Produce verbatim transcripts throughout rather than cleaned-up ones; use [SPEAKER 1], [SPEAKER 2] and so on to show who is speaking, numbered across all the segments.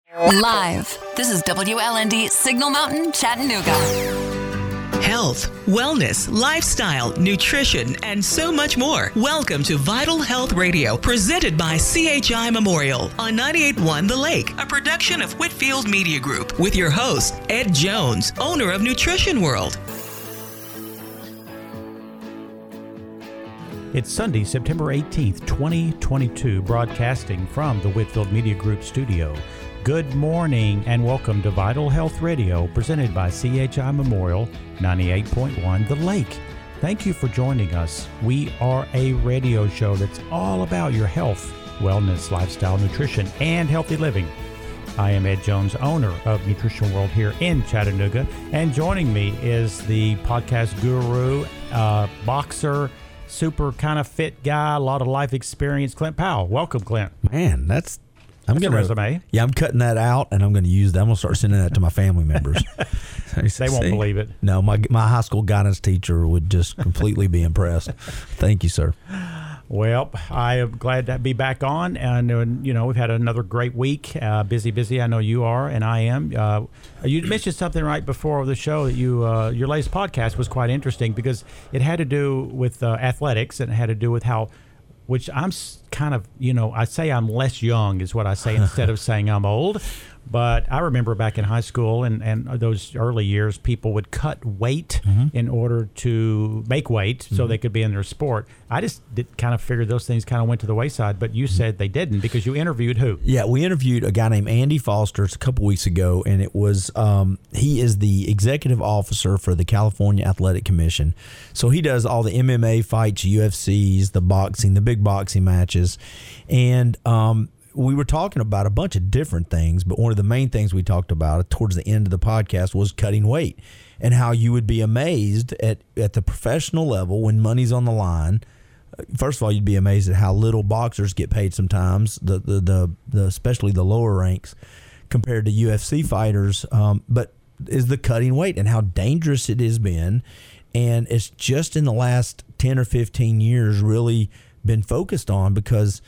[SPEAKER 1] Live. This is W L N D Signal Mountain, Chattanooga.
[SPEAKER 2] Health, wellness, lifestyle, nutrition, and so much more. Welcome to Vital Health Radio, presented by C H I Memorial on ninety-eight point one The Lake, a production of Whitfield Media Group, with your host, Ed Jones, owner of Nutrition World.
[SPEAKER 3] It's Sunday, September eighteenth, twenty twenty-two, broadcasting from the Whitfield Media Group studio. Good morning and welcome to Vital Health Radio, presented by C H I Memorial, ninety-eight point one The Lake. Thank you for joining us. We are a radio show that's all about your health, wellness, lifestyle, nutrition, and healthy living. I am Ed Jones, owner of Nutrition World here in Chattanooga, and joining me is the podcast guru, uh, boxer, super kind of fit guy, a lot of life experience, Clint Powell. Welcome, Clint.
[SPEAKER 4] Man, that's I'm
[SPEAKER 3] That's
[SPEAKER 4] gonna
[SPEAKER 3] a resume.
[SPEAKER 4] Yeah, I'm cutting that out, and I'm going to use that. I'm going to start sending that to my family members.
[SPEAKER 3] They won't believe it.
[SPEAKER 4] No, my my high school guidance teacher would just completely be impressed. Thank you, sir.
[SPEAKER 3] Well, I am glad to be back on, and uh, you know we've had another great week. Uh, busy, busy. I know you are, and I am. Uh, you mentioned something right before the show that you uh, your latest podcast was quite interesting because it had to do with uh, athletics, and it had to do with how. Which I'm kind of, you know, I say I'm less young is what I say instead of saying I'm old. But I remember back in high school and, and those early years, people would cut weight mm-hmm. in order to make weight so mm-hmm. they could be in their sport. I just did kind of figured those things kind of went to the wayside, but you mm-hmm. said they didn't because you interviewed who?
[SPEAKER 4] Yeah, we interviewed a guy named Andy Foster a couple weeks ago, and it was um, he is the executive officer for the California Athletic Commission. So he does all the M M A fights, U F Cs, the boxing, the big boxing matches, and um we were talking about a bunch of different things, but one of the main things we talked about towards the end of the podcast was cutting weight and how you would be amazed at, at the professional level when money's on the line. First of all, you'd be amazed at how little boxers get paid sometimes, the the, the, the especially the lower ranks compared to U F C fighters, um, but is the cutting weight and how dangerous it has been. And it's just in the last ten or fifteen years really been focused on because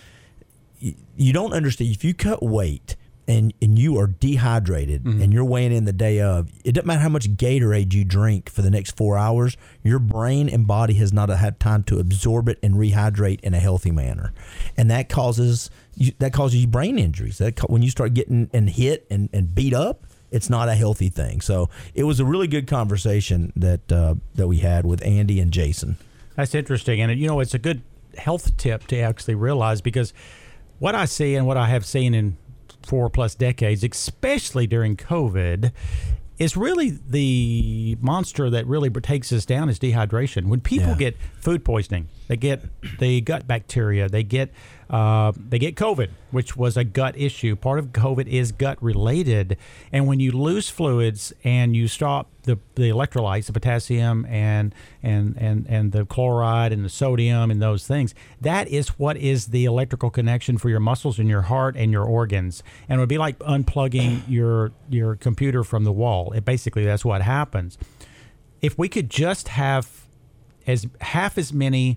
[SPEAKER 4] you don't understand. If you cut weight and, and you are dehydrated mm-hmm. and you're weighing in the day of, it doesn't matter how much Gatorade you drink for the next four hours, your brain and body has not had time to absorb it and rehydrate in a healthy manner. And that causes you, that causes you brain injuries. That when you start getting and hit and, and beat up, it's not a healthy thing. So it was a really good conversation that uh, that we had with Andy and Jason.
[SPEAKER 3] That's interesting. And, you know, it's a good health tip to actually realize because what I see and what I have seen in four plus decades, especially during COVID, is really the monster that really takes us down is dehydration. When people yeah. get food poisoning, they get the gut bacteria, they get uh, they get COVID, which was a gut issue. Part of COVID is gut related, and when you lose fluids and you stop the the electrolytes, the potassium and and and and the chloride and the sodium and those things, that is what is the electrical connection for your muscles and your heart and your organs. And it would be like unplugging your your computer from the wall. It basically that's what happens. If we could just have as half as many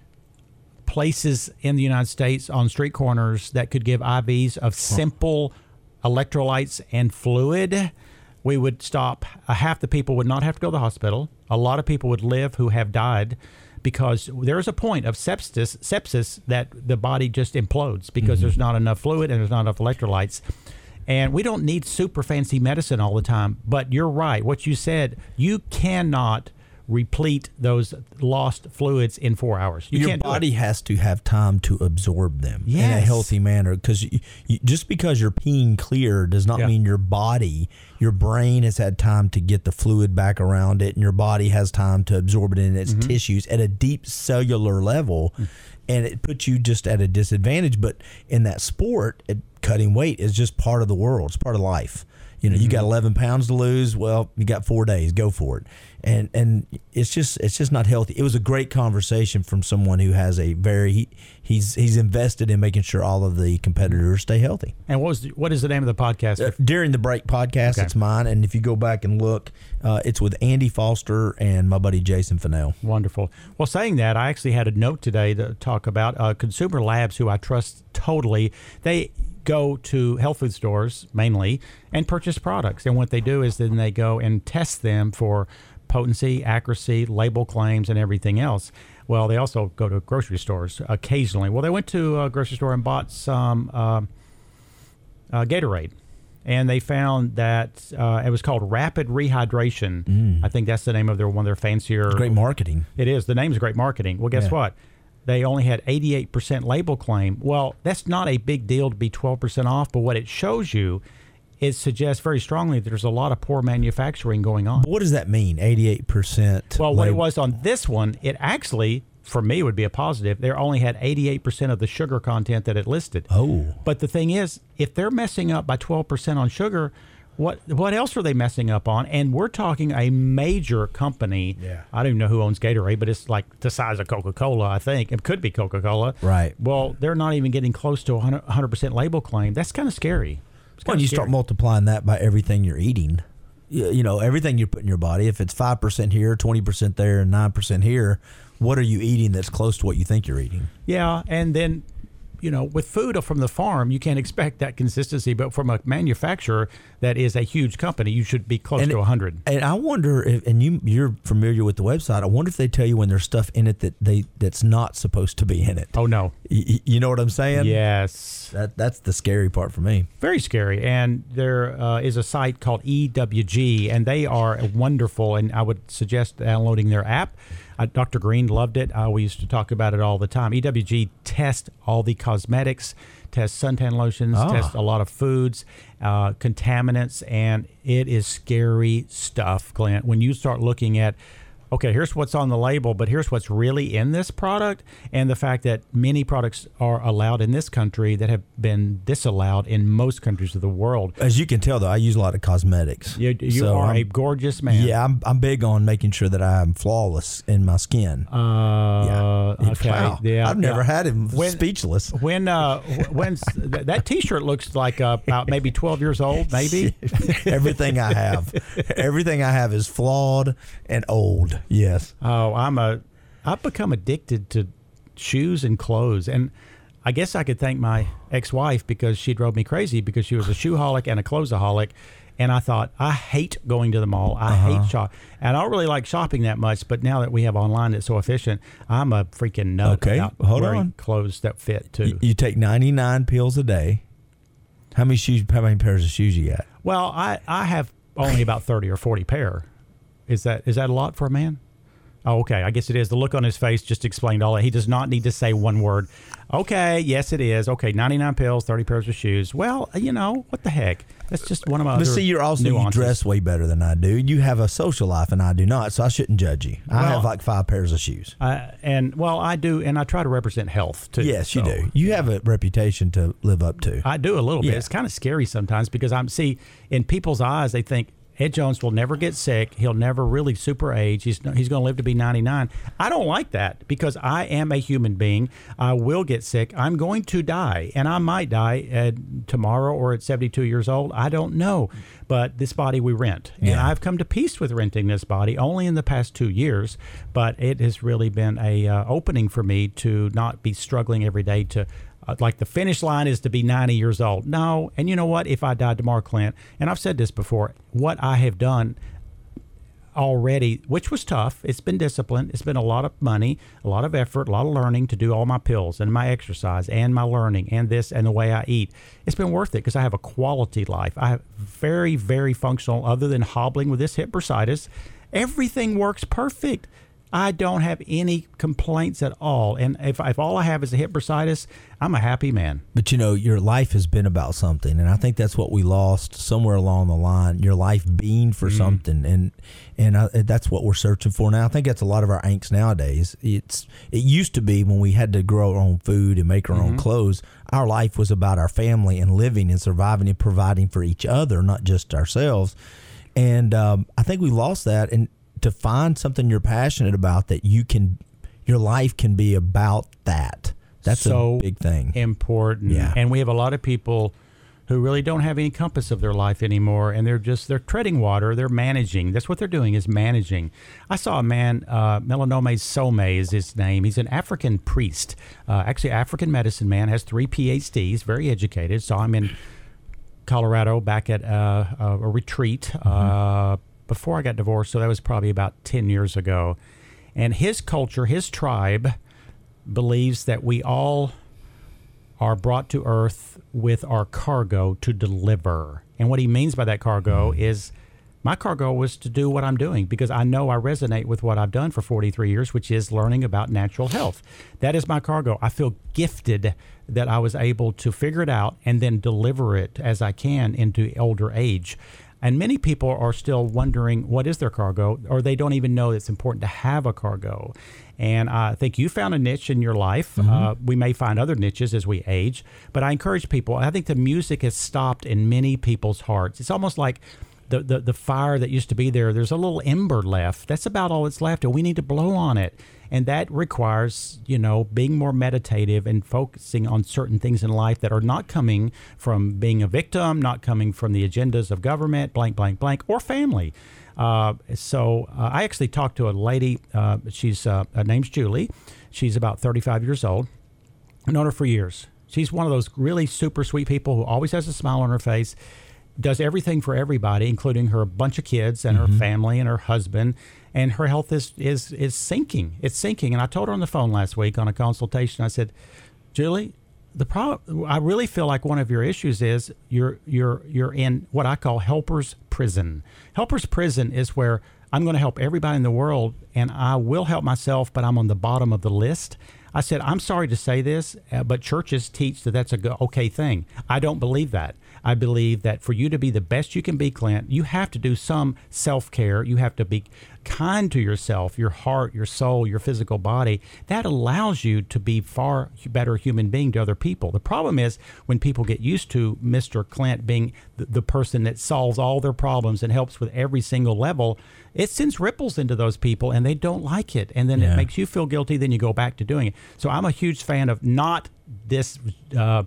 [SPEAKER 3] places in the United States on street corners that could give I Vs of simple electrolytes and fluid, we would stop. Uh, half the people would not have to go to the hospital. A lot of people would live who have died because there is a point of sepsis, sepsis that the body just implodes because mm-hmm. there's not enough fluid and there's not enough electrolytes. And we don't need super fancy medicine all the time. But you're right. What you said, you cannot replete those lost fluids in four hours. You
[SPEAKER 4] Your
[SPEAKER 3] can't
[SPEAKER 4] body has to have time to absorb them
[SPEAKER 3] yes.
[SPEAKER 4] in a healthy manner because you, you, just because you're peeing clear does not yeah. mean your body, your brain has had time to get the fluid back around it, and your body has time to absorb it in its mm-hmm. tissues at a deep cellular level, mm-hmm. and it puts you just at a disadvantage. But in that sport, it, cutting weight is just part of the world. It's part of life. You know, mm-hmm. you got eleven pounds to lose. Well, you got four days. Go for it. And and it's just it's just not healthy. It was a great conversation from someone who has a very he, he's he's invested in making sure all of the competitors stay healthy.
[SPEAKER 3] And what was the, what is the name of the podcast?
[SPEAKER 4] Uh, During the Break podcast, okay. It's mine. And if you go back and look, uh, it's with Andy Foster and my buddy Jason Fennell.
[SPEAKER 3] Wonderful. Well, saying that, I actually had a note today to talk about uh, Consumer Labs, who I trust totally. They go to health food stores mainly and purchase products. And what they do is then they go and test them for potency, accuracy, label claims, and everything else. Well, they also go to grocery stores occasionally. Well, they went to a grocery store and bought some uh, uh, Gatorade. And they found that uh, it was called Rapid Rehydration. Mm. I think that's the name of their one of their fancier.
[SPEAKER 4] Great marketing.
[SPEAKER 3] It is. The name is great marketing. Well, guess yeah. what? They only had eighty-eight percent label claim. Well, that's not a big deal to be twelve percent off, but what it shows you, it suggests very strongly that there's a lot of poor manufacturing going on.
[SPEAKER 4] What does that mean, eighty-eight percent?
[SPEAKER 3] Well, what it was on this one, it actually, for me, would be a positive. They only had eighty-eight percent of the sugar content that it listed.
[SPEAKER 4] Oh.
[SPEAKER 3] But the thing is, if they're messing up by twelve percent on sugar, what what else are they messing up on? And we're talking a major company.
[SPEAKER 4] Yeah.
[SPEAKER 3] I don't even know who owns Gatorade, but it's like the size of Coca-Cola, I think. It could be Coca-Cola.
[SPEAKER 4] Right.
[SPEAKER 3] Well, they're not even getting close to one hundred percent label claim. That's kind of scary.
[SPEAKER 4] When you
[SPEAKER 3] scary.
[SPEAKER 4] start multiplying that by everything you're eating, you, you know, everything you put in your body, if it's five percent here, twenty percent there, and nine percent here, what are you eating that's close to what you think you're eating?
[SPEAKER 3] Yeah, and then, you know, with food from the farm, you can't expect that consistency. But from a manufacturer that is a huge company, you should be close
[SPEAKER 4] and
[SPEAKER 3] to one hundred.
[SPEAKER 4] And I wonder if, and you, you're familiar with the website, I wonder if they tell you when there's stuff in it that they that's not supposed to be in it.
[SPEAKER 3] Oh, no.
[SPEAKER 4] Y- you know what I'm saying?
[SPEAKER 3] Yes.
[SPEAKER 4] That That's the scary part for me.
[SPEAKER 3] Very scary. And there uh, is a site called E W G, and they are wonderful, and I would suggest downloading their app. Uh, Doctor Green loved it. Uh, we used to talk about it all the time. E W G tests all the cosmetics, tests suntan lotions,
[SPEAKER 4] Ah.
[SPEAKER 3] tests a lot of foods, uh, contaminants, and it is scary stuff, Clint. When you start looking at, okay, here's what's on the label, but here's what's really in this product, and the fact that many products are allowed in this country that have been disallowed in most countries of the world.
[SPEAKER 4] As you can tell, though, I use a lot of cosmetics.
[SPEAKER 3] You, you
[SPEAKER 4] So
[SPEAKER 3] are
[SPEAKER 4] I'm-
[SPEAKER 3] a gorgeous man.
[SPEAKER 4] Yeah, I'm, I'm big on making sure that I'm flawless in my skin.
[SPEAKER 3] Uh,
[SPEAKER 4] yeah.
[SPEAKER 3] Okay.
[SPEAKER 4] Wow.
[SPEAKER 3] Yeah.
[SPEAKER 4] I've never
[SPEAKER 3] yeah.
[SPEAKER 4] had him
[SPEAKER 3] When-
[SPEAKER 4] speechless.
[SPEAKER 3] When uh, when th- that T-shirt looks like uh, about maybe twelve years old, maybe.
[SPEAKER 4] Everything I have, everything I have is flawed and old. Yes.
[SPEAKER 3] Oh, I'm a, I've become addicted to shoes and clothes, and I guess I could thank my ex-wife because she drove me crazy because she was a shoeholic and a clothesaholic, and I thought I hate going to the mall. I
[SPEAKER 4] Uh-huh.
[SPEAKER 3] hate shop, and I don't really like shopping that much. But now that we have online that's so efficient, I'm a freaking nut
[SPEAKER 4] Okay,
[SPEAKER 3] about
[SPEAKER 4] hold
[SPEAKER 3] wearing
[SPEAKER 4] on.
[SPEAKER 3] clothes that fit too.
[SPEAKER 4] You, you take ninety-nine pills a day. How many shoes? How many pairs of shoes you got?
[SPEAKER 3] Well, I, I have only about thirty or forty pair. Is that is that a lot for a man? Oh, okay. I guess it is. The look on his face just explained all that. He does not need to say one word. Okay, yes, it is. Okay, ninety-nine pills, thirty pairs of shoes. Well, you know, what the heck? That's just one of my
[SPEAKER 4] But
[SPEAKER 3] other
[SPEAKER 4] see, you're also you
[SPEAKER 3] nuances.
[SPEAKER 4] dress way better than I do. You have a social life, and I do not. So I shouldn't judge you. I
[SPEAKER 3] Well-
[SPEAKER 4] have like five pairs of shoes.
[SPEAKER 3] Uh, and, well, I do, and I try to represent health, too.
[SPEAKER 4] Yes, you
[SPEAKER 3] So
[SPEAKER 4] do. You have a reputation to live up to.
[SPEAKER 3] I do a little bit.
[SPEAKER 4] Yeah.
[SPEAKER 3] It's kind of scary sometimes because I'm, see, in people's eyes, they think, Ed Jones will never get sick. He'll never really super age. He's he's going to live to be ninety-nine. I don't like that because I am a human being. I will get sick. I'm going to die, and I might die at tomorrow or at seventy-two years old. I don't know. But this body we rent, and
[SPEAKER 4] Yeah.
[SPEAKER 3] I've come to peace with renting this body only in the past two years. But it has really been a uh, opening for me to not be struggling every day to. Uh, like the finish line is to be ninety years old. No, and you know what? If I died tomorrow, Clint, and I've said this before, what I have done already, which was tough, it's been discipline, it's been a lot of money, a lot of effort, a lot of learning to do all my pills and my exercise and my learning and this and the way I eat. It's been worth it because I have a quality life. I have very, very functional, other than hobbling with this hip bursitis. Everything works perfect. I don't have any complaints at all. And if, if all I have is a hip bursitis, I'm a happy man.
[SPEAKER 4] But you know, your life has been about something, and I think that's what we lost somewhere along the line. Your life being for mm. something, and and I, that's what we're searching for now. I think that's a lot of our angst nowadays. It's it used to be when we had to grow our own food and make our mm-hmm. own clothes. Our life was about our family and living and surviving and providing for each other, not just ourselves. And um, I think we lost that. And to find something you're passionate about that you can, your life can be about that. That's
[SPEAKER 3] so
[SPEAKER 4] a big thing.
[SPEAKER 3] Important.
[SPEAKER 4] Yeah.
[SPEAKER 3] And we have a lot of people who really don't have any compass of their life anymore, and they're just they're treading water. They're managing. That's what they're doing, is managing. I saw a man, uh, Melanome Some is his name. He's an African priest, uh, actually African medicine man, has three P H Ds, very educated. Saw him in Colorado back at uh, a retreat uh, mm-hmm. before I got divorced, so that was probably about ten years ago. And his culture, his tribe, believes that we all are brought to earth with our cargo to deliver. And what he means by that cargo mm-hmm. is my cargo was to do what I'm doing, because I know I resonate with what I've done for forty-three years, which is learning about natural health. That is my cargo. I feel gifted that I was able to figure it out and then deliver it as I can into older age. And many people are still wondering what is their cargo, or they don't even know it's important to have a cargo. And I think you found a niche in your life. Mm-hmm. Uh, we may find other niches as we age, but I encourage people. I think the music has stopped in many people's hearts. It's almost like the, the, the fire that used to be there, there's a little ember left. That's about all that's left, and we need to blow on it. And that requires, you know, being more meditative and focusing on certain things in life that are not coming from being a victim, not coming from the agendas of government, blank, blank, blank, or family. Uh, so uh, I actually talked to a lady. Uh, she's uh, her name's Julie. She's about thirty-five years old. I've known her for years. She's one of those really super sweet people who always has a smile on her face, does everything for everybody, including her bunch of kids and mm-hmm. her family and her husband. And her health is, is is sinking. It's sinking. And I told her on the phone last week on a consultation, I said, Julie, the problem, I really feel like one of your issues is you're you're you're in what I call helper's prison. Helper's prison is where I'm going to help everybody in the world, and I will help myself, but I'm on the bottom of the list. I said, I'm sorry to say this, uh, but churches teach that that's a go- okay thing. I don't believe that. I believe that for you to be the best you can be, Clint, you have to do some self-care. You have to be kind to yourself, your heart, your soul, your physical body. That allows you to be far better human being to other people. The problem is when people get used to Mister Clint being the, the person that solves all their problems and helps with every single level, it sends ripples into those people, and they don't like it. And then yeah. it makes you feel guilty. Then you go back to doing it. So I'm a huge fan of not this uh,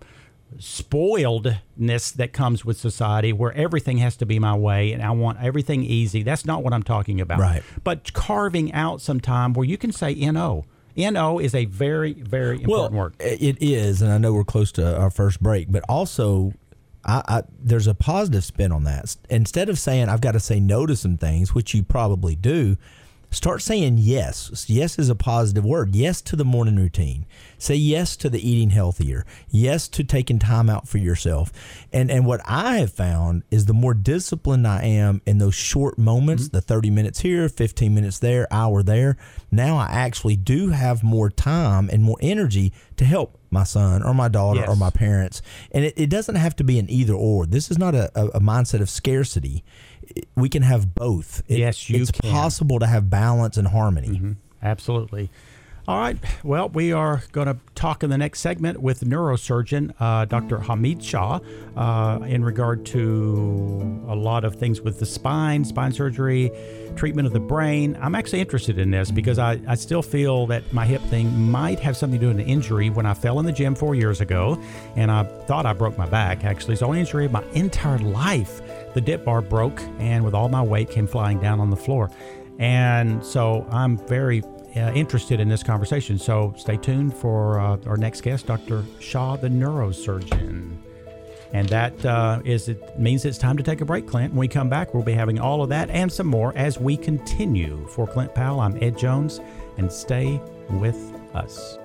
[SPEAKER 3] spoiledness that comes with society where everything has to be my way and I want everything easy. That's not what I'm talking about.
[SPEAKER 4] Right.
[SPEAKER 3] But carving out some time where you can say N O. N O is a very, very important
[SPEAKER 4] well,
[SPEAKER 3] word.
[SPEAKER 4] It is, and I know we're close to our first break, but also I, I, there's a positive spin on that. Instead of saying I've got to say no to some things, which you probably do, start saying yes. Yes is a positive word. Yes to the morning routine. Say yes to the eating healthier. Yes to taking time out for yourself. And and what I have found is the more disciplined I am in those short moments, mm-hmm. the thirty minutes here, fifteen minutes there, hour there, now I actually do have more time and more energy to help my son or my daughter yes. or my parents. And it, it doesn't have to be an either or. This is not a, a, a mindset of scarcity. We can have both. It,
[SPEAKER 3] yes, you
[SPEAKER 4] it's
[SPEAKER 3] can.
[SPEAKER 4] It's possible to have balance and harmony.
[SPEAKER 3] Mm-hmm. Absolutely. All right. Well, we are going to talk in the next segment with neurosurgeon uh, Doctor Hamid Shah uh, in regard to a lot of things with the spine, spine surgery, treatment of the brain. I'm actually interested in this because I, I still feel that my hip thing might have something to do with an injury when I fell in the gym four years ago, and I thought I broke my back. Actually, it's the only injury of my entire life. The dip bar broke, and with all my weight came flying down on the floor. And so I'm very Uh, interested in this conversation. So stay tuned for uh, our next guest, Doctor Shah, the neurosurgeon. And that uh, is it means it's time to take a break, Clint. When we come back, we'll be having all of that and some more as we continue. For Clint Powell, I'm Ed Jones, and stay with us.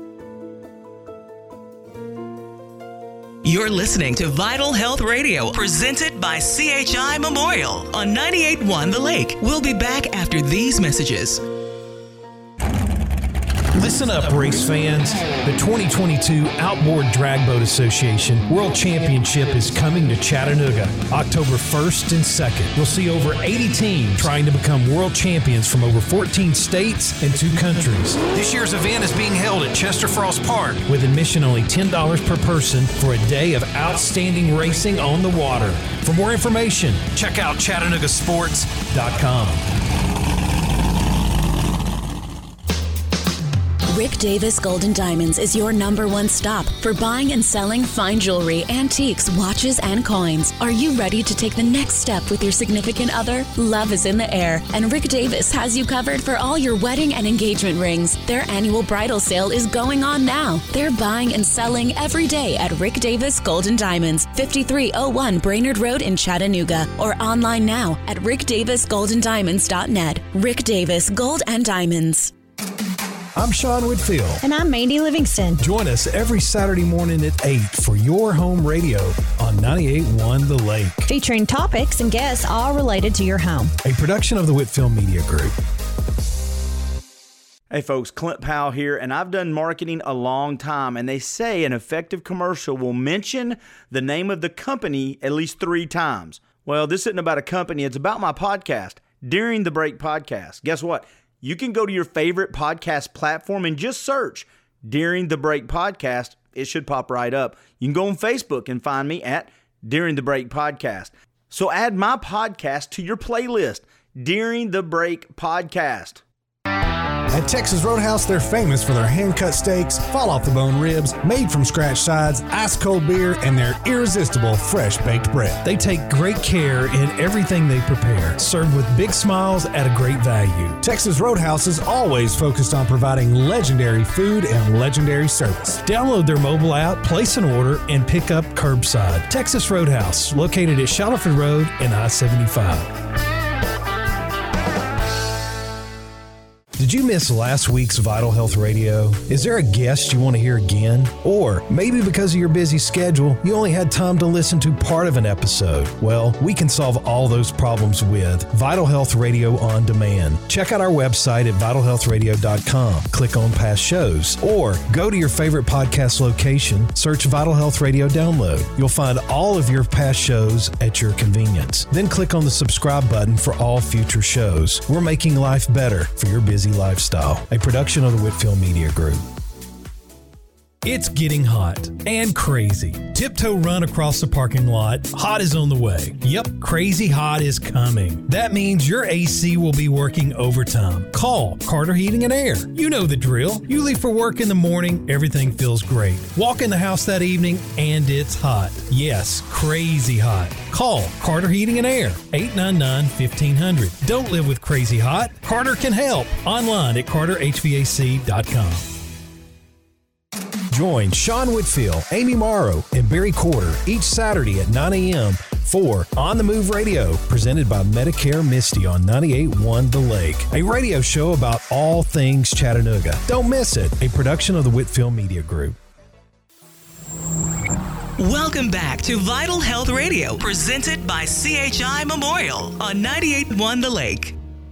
[SPEAKER 2] You're listening to Vital Health Radio, presented by C H I Memorial on ninety-eight point one The Lake. We'll be back after these messages.
[SPEAKER 5] Listen up, race fans. The twenty twenty-two Outboard Drag Boat Association World Championship is coming to Chattanooga, October first and second. You'll see over eighty teams trying to become world champions from over fourteen states and two countries. This year's event is being held at Chester Frost Park with admission only ten dollars per person for a day of outstanding racing on the water. For more information, check out Chattanooga Sports dot com.
[SPEAKER 6] Rick Davis Gold and Diamonds is your number one stop for buying and selling fine jewelry, antiques, watches, and coins. Are you ready to take the next step with your significant other? Love is in the air, and Rick Davis has you covered for all your wedding and engagement rings. Their annual bridal sale is going on now. They're buying and selling every day at Rick Davis Gold and Diamonds, fifty-three oh one Brainerd Road in Chattanooga, or online now at rick davis gold and diamonds dot net. Rick Davis Gold and Diamonds.
[SPEAKER 5] I'm Sean Whitfield.
[SPEAKER 7] And I'm Mandy Livingston.
[SPEAKER 5] Join us every Saturday morning at eight for Your Home Radio on ninety-eight point one The Lake.
[SPEAKER 7] Featuring topics and guests all related to your home.
[SPEAKER 5] A production of the Whitfield Media Group.
[SPEAKER 8] Hey folks, Clint Powell here, and I've done marketing a long time, and they say an effective commercial will mention the name of the company at least three times. Well, this isn't about a company, it's about my podcast, During the Break Podcast. Guess what? You can go to your favorite podcast platform and just search During the Break Podcast. It should pop right up. You can go on Facebook and find me at During the Break Podcast. So add my podcast to your playlist, During the Break Podcast.
[SPEAKER 5] At Texas Roadhouse, they're famous for their hand-cut steaks, fall-off-the-bone ribs, made-from-scratch sides, ice-cold beer, and their irresistible fresh-baked bread. They take great care in everything they prepare, served with big smiles at a great value. Texas Roadhouse is always focused on providing legendary food and legendary service. Download their mobile app, place an order, and pick up curbside. Texas Roadhouse, located at Shallowford Road and I seventy-five. Did you miss last week's Vital Health Radio? Is there a guest you want to hear again? Or maybe because of your busy schedule, you only had time to listen to part of an episode. Well, we can solve all those problems with Vital Health Radio On Demand. Check out our website at vital health radio dot com. Click on past shows, or go to your favorite podcast location, search Vital Health Radio Download. You'll find all of your past shows at your convenience. Then click on the subscribe button for all future shows. We're making life better for your busy lifestyle. A production of the Whitfield Media Group. It's getting hot and crazy. Tiptoe Run across the parking lot. Hot is on the way. Yep, crazy hot is coming. That means your A C will be working overtime. Call Carter Heating and Air. You know the drill. You leave for work in the morning, everything feels great. Walk in the house that evening, and it's hot. Yes, crazy hot. Call Carter Heating and Air, eight nine nine, fifteen hundred. Don't live with crazy hot. Carter can help. Online at carter h v a c dot com. Join Sean Whitfield, Amy Morrow, and Barry Corder each Saturday at nine a.m. for On the Move Radio, presented by Medicare Misty on ninety-eight point one The Lake, a radio show about all things Chattanooga. Don't miss it, a production of the Whitfield Media Group.
[SPEAKER 2] Welcome back to Vital Health Radio, presented by C H I Memorial on ninety-eight point one The Lake.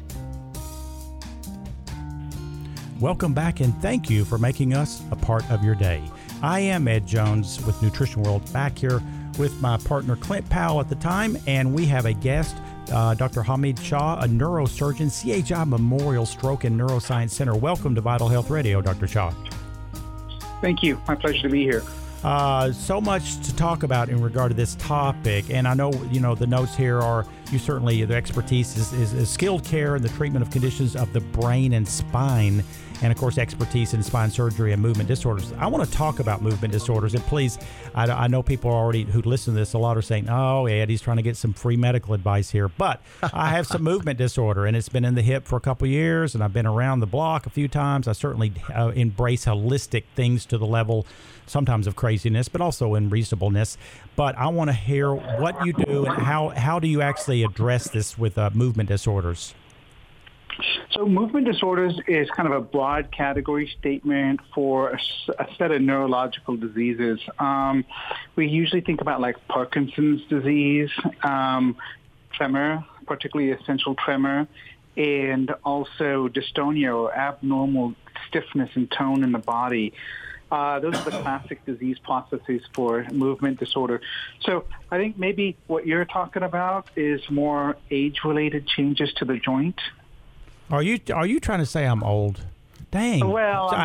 [SPEAKER 3] Welcome back, and thank you for making us a part of your day. I am Ed Jones with Nutrition World, back here with my partner Clint Powell at the time, and we have a guest, uh, Doctor Hamid Shah, a neurosurgeon, C H I Memorial Stroke and Neuroscience Center. Welcome to Vital Health Radio, Doctor Shah.
[SPEAKER 9] Thank you. My pleasure to be here.
[SPEAKER 3] Uh, so much to talk about in regard to this topic, and I know, you know, the notes here are you certainly, the expertise is, is, is skilled care in the treatment of conditions of the brain and spine, and of course expertise in spine surgery and movement disorders. I want to talk about movement disorders, and please, I, I know people already who listen to this, a lot are saying, oh, Ed, he's trying to get some free medical advice here, but I have some movement disorder, and it's been in the hip for a couple of years, and I've been around the block a few times. I certainly uh, embrace holistic things to the level sometimes of craziness, but also in reasonableness. But I want to hear what you do and how, how do you actually address this with uh, movement disorders?
[SPEAKER 9] So movement disorders is kind of a broad category statement for a, a set of neurological diseases. Um, we usually think about like Parkinson's disease, um, tremor, particularly essential tremor, and also dystonia or abnormal stiffness and tone in the body. Uh, those are the classic disease processes for movement disorder. So I think maybe what you're talking about is more age-related changes to the joint.
[SPEAKER 3] Are you are you trying to say I'm old? Dang.
[SPEAKER 9] Well, I'm
[SPEAKER 3] I,
[SPEAKER 9] just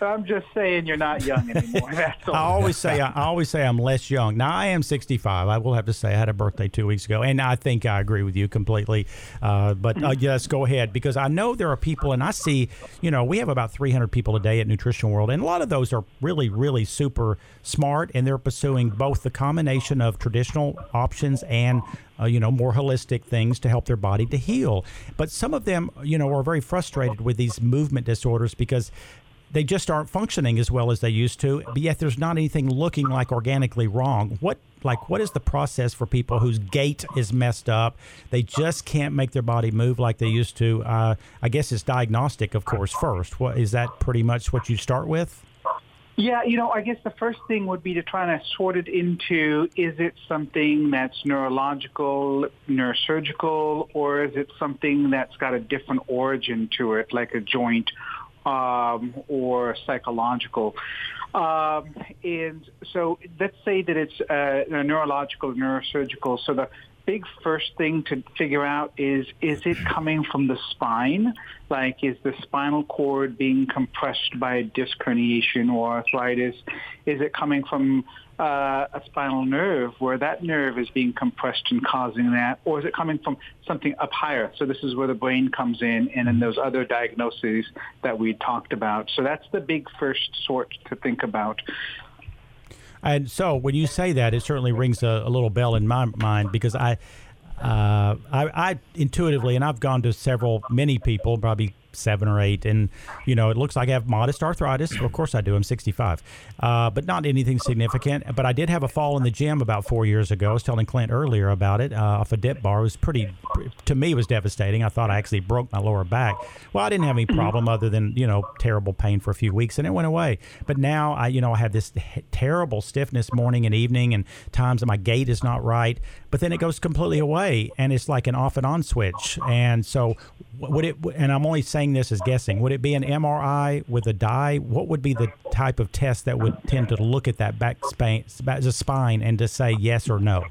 [SPEAKER 9] I'm just saying you're not young anymore. That's all.
[SPEAKER 3] I always say I always say I'm less young. Now I am sixty-five. I will have to say I had a birthday two weeks ago, and I think I agree with you completely. Uh, but uh, yes, go ahead, because I know there are people, and I see, you know, we have about three hundred people a day at Nutrition World, and a lot of those are really, really super smart, and they're pursuing both the combination of traditional options and Uh, you know, more holistic things to help their body to heal. But some of them, you know, are very frustrated with these movement disorders because they just aren't functioning as well as they used to, but yet there's not anything looking like organically wrong. What, like, what is the process for people whose gait is messed up? They just can't make their body move like they used to. Uh, I guess it's diagnostic, of course, first. What, is that pretty much what you start with?
[SPEAKER 9] Yeah, you know, I guess the first thing would be to try to sort it into, is it something that's neurological, neurosurgical, or is it something that's got a different origin to it, like a joint um, or psychological? Um, and so let's say that it's uh, neurological, neurosurgical. So the big first thing to figure out is, is it coming from the spine? Like, is the spinal cord being compressed by a disc herniation or arthritis? Is it coming from uh, a spinal nerve where that nerve is being compressed and causing that? Or is it coming from something up higher? So this is where the brain comes in, and then those other diagnoses that we talked about. So that's the big first sort to think about.
[SPEAKER 3] And so when you say that, it certainly rings a, a little bell in my mind, because I, uh, I, I intuitively, and I've gone to several, many people, probably seven or eight, and, you know, it looks like I have modest arthritis. Well, of course I do. I'm sixty-five, uh, but not anything significant. But I did have a fall in the gym about four years ago. I was telling Clint earlier about it, uh, off a dip bar. It was pretty, to me, it was devastating. I thought I actually broke my lower back. Well, I didn't have any problem other than, you know, terrible pain for a few weeks, and it went away. But now I, you know, I have this terrible stiffness morning and evening, and times that my gait is not right, but then it goes completely away, and it's like an off and on switch. And so would it, and I'm only saying this as guessing, would it be an M R I with a dye? What would be the type of test that would tend to look at that back spine, the spine, and to say yes or no?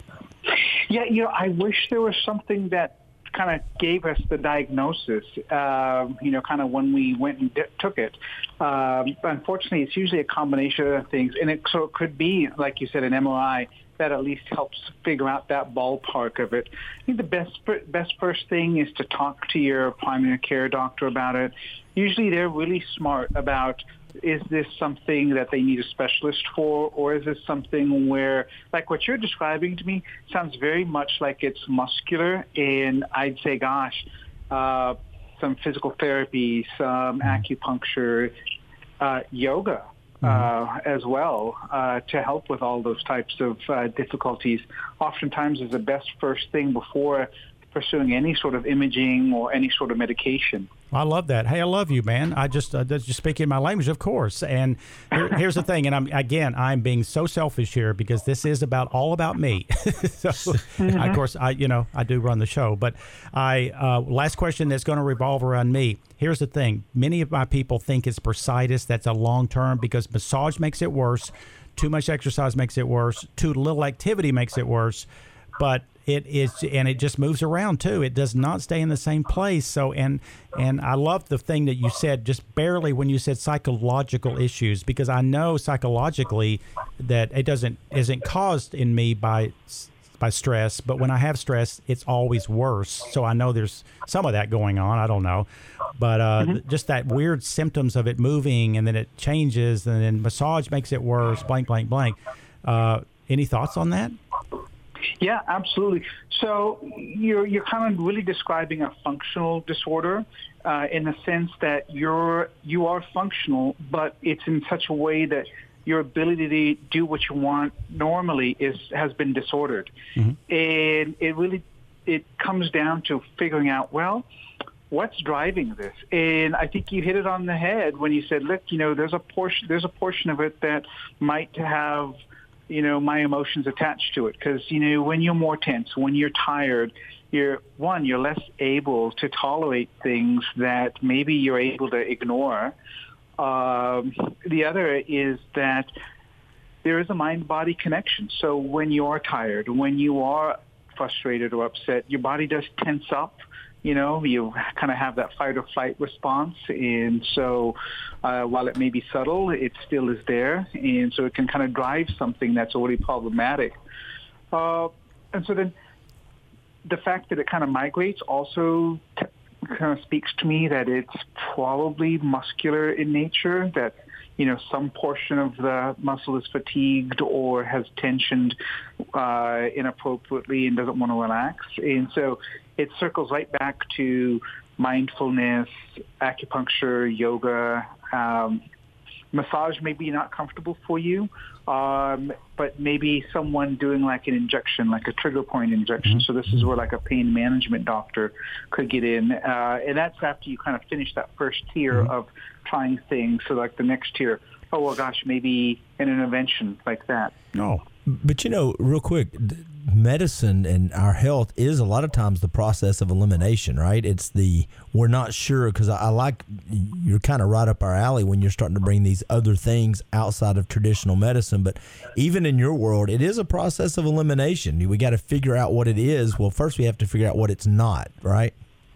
[SPEAKER 9] Yeah, you know, I wish there was something that kind of gave us the diagnosis, uh, you know, kind of when we went and d- took it. Um, unfortunately, it's usually a combination of things, and it so it could be, like you said, an M R I that at least helps figure out that ballpark of it. I think the best best first thing is to talk to your primary care doctor about it. Usually they're really smart about, is this something that they need a specialist for, or is this something where, like what you're describing to me, sounds very much like it's muscular, and I'd say, gosh, uh, some physical therapy, some acupuncture, uh, yoga, Uh, as well, uh, to help with all those types of uh, difficulties. Oftentimes is the best first thing before pursuing any sort of imaging or any sort of medication.
[SPEAKER 3] I love that. Hey, I love you, man. I just uh, that's just speaking my language, of course. And here, here's the thing, and I'm again, I'm being so selfish here because this is about all about me. so, mm-hmm. Of course, I you know I do run the show, but I uh, last question that's going to revolve around me. Here's the thing: many of my people think it's bursitis. That's a long term because massage makes it worse. Too much exercise makes it worse. Too little activity makes it worse. But it is, and it just moves around too. It does not stay in the same place. So, and and I love the thing that you said just barely when you said psychological issues, because I know psychologically that it doesn't isn't caused in me by by stress, but when I have stress, it's always worse. So I know there's some of that going on. I don't know, but uh, mm-hmm. just that weird symptoms of it moving, and then it changes, and then massage makes it worse. Blank, blank, blank. Uh, any thoughts on that?
[SPEAKER 9] Yeah, absolutely. So you're you're kind of really describing a functional disorder uh, in the sense that you're you are functional, but it's in such a way that your ability to do what you want normally is has been disordered, mm-hmm. and it really it comes down to figuring out, well, what's driving this? And I think you hit it on the head when you said, look, you know, there's a portion there's a portion of it that might have, you know, my emotions attached to it. Because, you know, when you're more tense, when you're tired, you're, one, you're less able to tolerate things that maybe you're able to ignore. Um, the other is that there is a mind-body connection. So when you are tired, when you are frustrated or upset, your body does tense up You know, you kind of have that fight or flight response. And so uh, while it may be subtle, it still is there. And so it can kind of drive something that's already problematic. Uh, and so then the fact that it kind of migrates also t- kind of speaks to me that it's probably muscular in nature, that, you know, some portion of the muscle is fatigued or has tensioned uh, inappropriately and doesn't want to relax. And so it circles right back to mindfulness, acupuncture, yoga. Um, massage may be not comfortable for you, um, but maybe someone doing like an injection, like a trigger point injection. So this is where like a pain management doctor could get in. Uh, and that's after you kind of finish that first tier mm-hmm. of trying things. So like the next tier, oh, well, gosh, maybe an intervention like that.
[SPEAKER 3] No.
[SPEAKER 4] But, you know, real quick, medicine and our health is a lot of times the process of elimination, right? It's the, we're not sure, because I, I like, you're kind of right up our alley when you're starting to bring these other things outside of traditional medicine. But even in your world, it is a process of elimination. We got to figure out what it is. Well, first we have to figure out what it's not, right?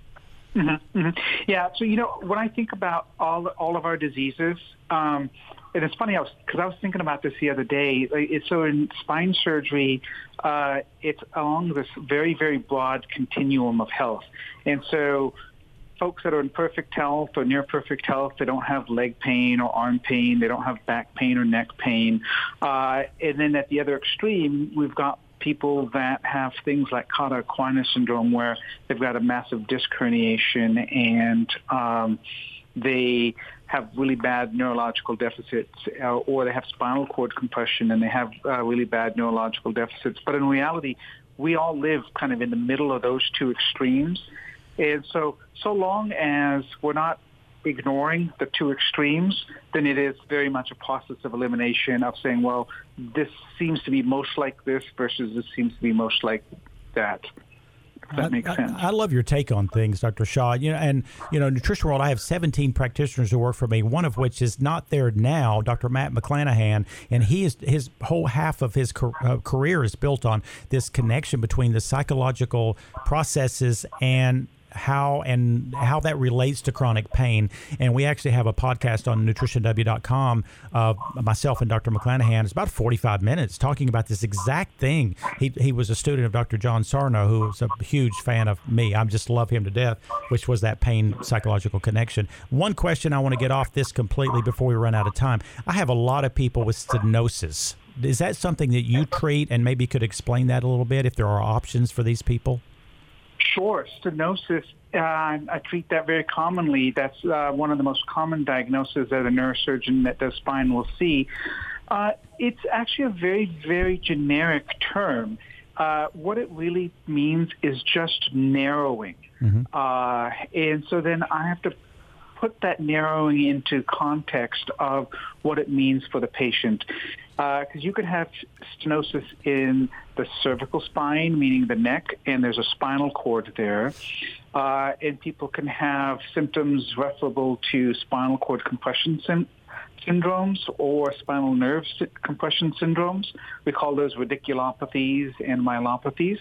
[SPEAKER 9] Mm-hmm, mm-hmm. Yeah. So, you know, when I think about all all of our diseases, um, and it's funny, I was because I was thinking about this the other day. It's, so in spine surgery, uh, it's along this very, very broad continuum of health. And so folks that are in perfect health or near perfect health, they don't have leg pain or arm pain, they don't have back pain or neck pain. Uh, and then at the other extreme, we've got people that have things like Cauda-Equina syndrome, where they've got a massive disc herniation and um, they have really bad neurological deficits, uh, or they have spinal cord compression and they have uh, really bad neurological deficits. But in reality, we all live kind of in the middle of those two extremes. And so, so long as we're not ignoring the two extremes, then it is very much a process of elimination of saying, well, this seems to be most like this versus this seems to be most like that. If that
[SPEAKER 3] I,
[SPEAKER 9] makes sense.
[SPEAKER 3] I, I love your take on things, Doctor Shaw. You know, and you know, Nutrition World, I have seventeen practitioners who work for me. One of which is not there now, Doctor Matt McClanahan, and he is his whole half of his uh, career is built on this connection between the psychological processes and how and how that relates to chronic pain. And we actually have a podcast on nutrition w dot com, uh, myself and Doctor McClanahan. It's about forty-five minutes talking about this exact thing. He he was a student of Doctor John Sarno, who was a huge fan of me. I just love him to death, which was that pain psychological connection. One question I want to get off this completely before we run out of time. I have a lot of people with stenosis. Is that something that you treat, and maybe could explain that a little bit if there are options for these people?
[SPEAKER 9] Sure. Stenosis, uh, I treat that very commonly. That's uh, one of the most common diagnoses that a neurosurgeon that does spine will see. Uh, it's actually a very, very generic term. Uh, what it really means is just narrowing. Mm-hmm. Uh, and so then I have to put that narrowing into context of what it means for the patient. Because uh, you could have stenosis in the cervical spine, meaning the neck, and there's a spinal cord there. Uh, and people can have symptoms referable to spinal cord compression sim- syndromes or spinal nerve sy- compression syndromes. We call those radiculopathies and myelopathies.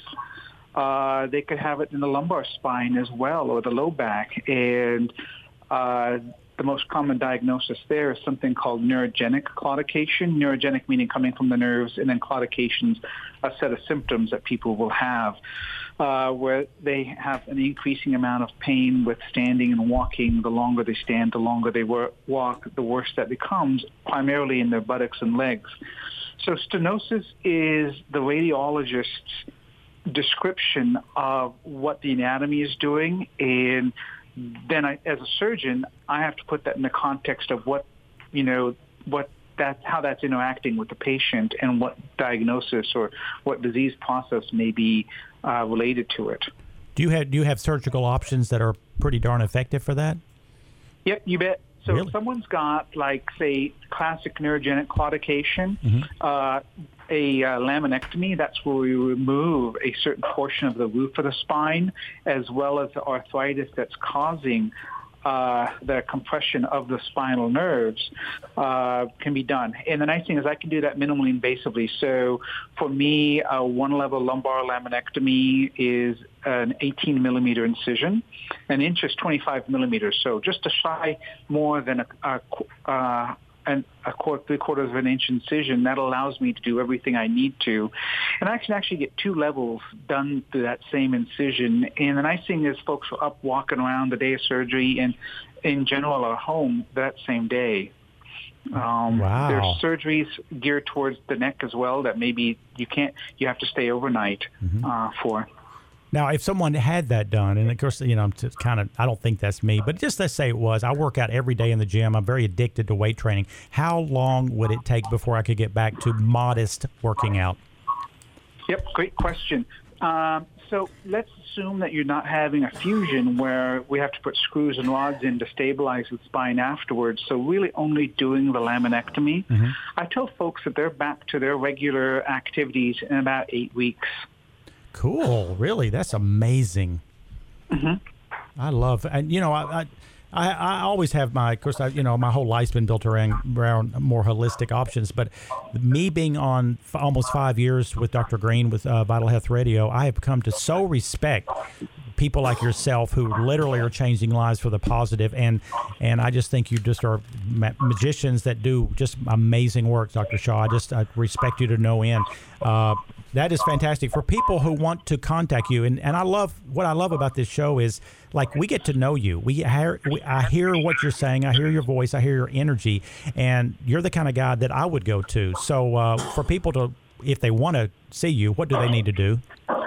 [SPEAKER 9] Uh, they could have it in the lumbar spine as well, or the low back. And uh, the most common diagnosis there is something called neurogenic claudication. Neurogenic meaning coming from the nerves, and then claudication's a set of symptoms that people will have, uh, where they have an increasing amount of pain with standing and walking. The longer they stand, the longer they wor- walk, the worse that becomes, primarily in their buttocks and legs. So stenosis is the radiologist's description of what the anatomy is doing, and then I, as a surgeon, I have to put that in the context of what, you know, what that, how that's interacting with the patient and what diagnosis or what disease process may be uh, related to it.
[SPEAKER 3] Do you have do you have surgical options that are pretty darn effective for that?
[SPEAKER 9] Yep, you bet. So
[SPEAKER 3] really?
[SPEAKER 9] If someone's got, like, say, classic neurogenic claudication, mm-hmm. uh, a uh, laminectomy, that's where we remove a certain portion of the roof of the spine, as well as the arthritis that's causing uh, the compression of the spinal nerves, uh, can be done. And the nice thing is I can do that minimally invasively. So for me, a one-level lumbar laminectomy is an eighteen millimeter incision. An inch is twenty-five millimeters, so just a shy more than a, a, uh, an, a quarter, three quarters of an inch incision. That allows me to do everything I need to. And I can actually get two levels done through that same incision. And the nice thing is folks are up walking around the day of surgery and in general are home that same day. Um,
[SPEAKER 3] wow.
[SPEAKER 9] There's surgeries geared towards the neck as well that maybe you can't, you have to stay overnight mm-hmm. uh, for.
[SPEAKER 3] Now, if someone had that done, and of course, you know, I'm just kind of, I don't think that's me, but just let's say it was, I work out every day in the gym. I'm very addicted to weight training. How long would it take before I could get back to modest working out?
[SPEAKER 9] Yep, great question. Um, so let's assume that you're not having a fusion where we have to put screws and rods in to stabilize the spine afterwards. So really only doing the laminectomy. Mm-hmm. I tell folks that they're back to their regular activities in about eight weeks.
[SPEAKER 3] Cool. Really? That's amazing. Mm-hmm. I love, and you know, I, I I, I always have my, of course, I, you know, my whole life's been built around, around more holistic options. But me being on f- almost five years with Doctor Green with uh, Vital Health Radio, I have come to so respect people like yourself who literally are changing lives for the positive. And and I just think you just are ma- magicians that do just amazing work, Doctor Shaw. I just I respect you to no end. Uh, that is fantastic for people who want to contact you. And, and I love, what I love about this show is, like, we get to know you. We hear, we, I hear what you're saying. I hear your voice. I hear your energy. And you're the kind of guy that I would go to. So uh, for people to, if they want to see you, what do they need to do?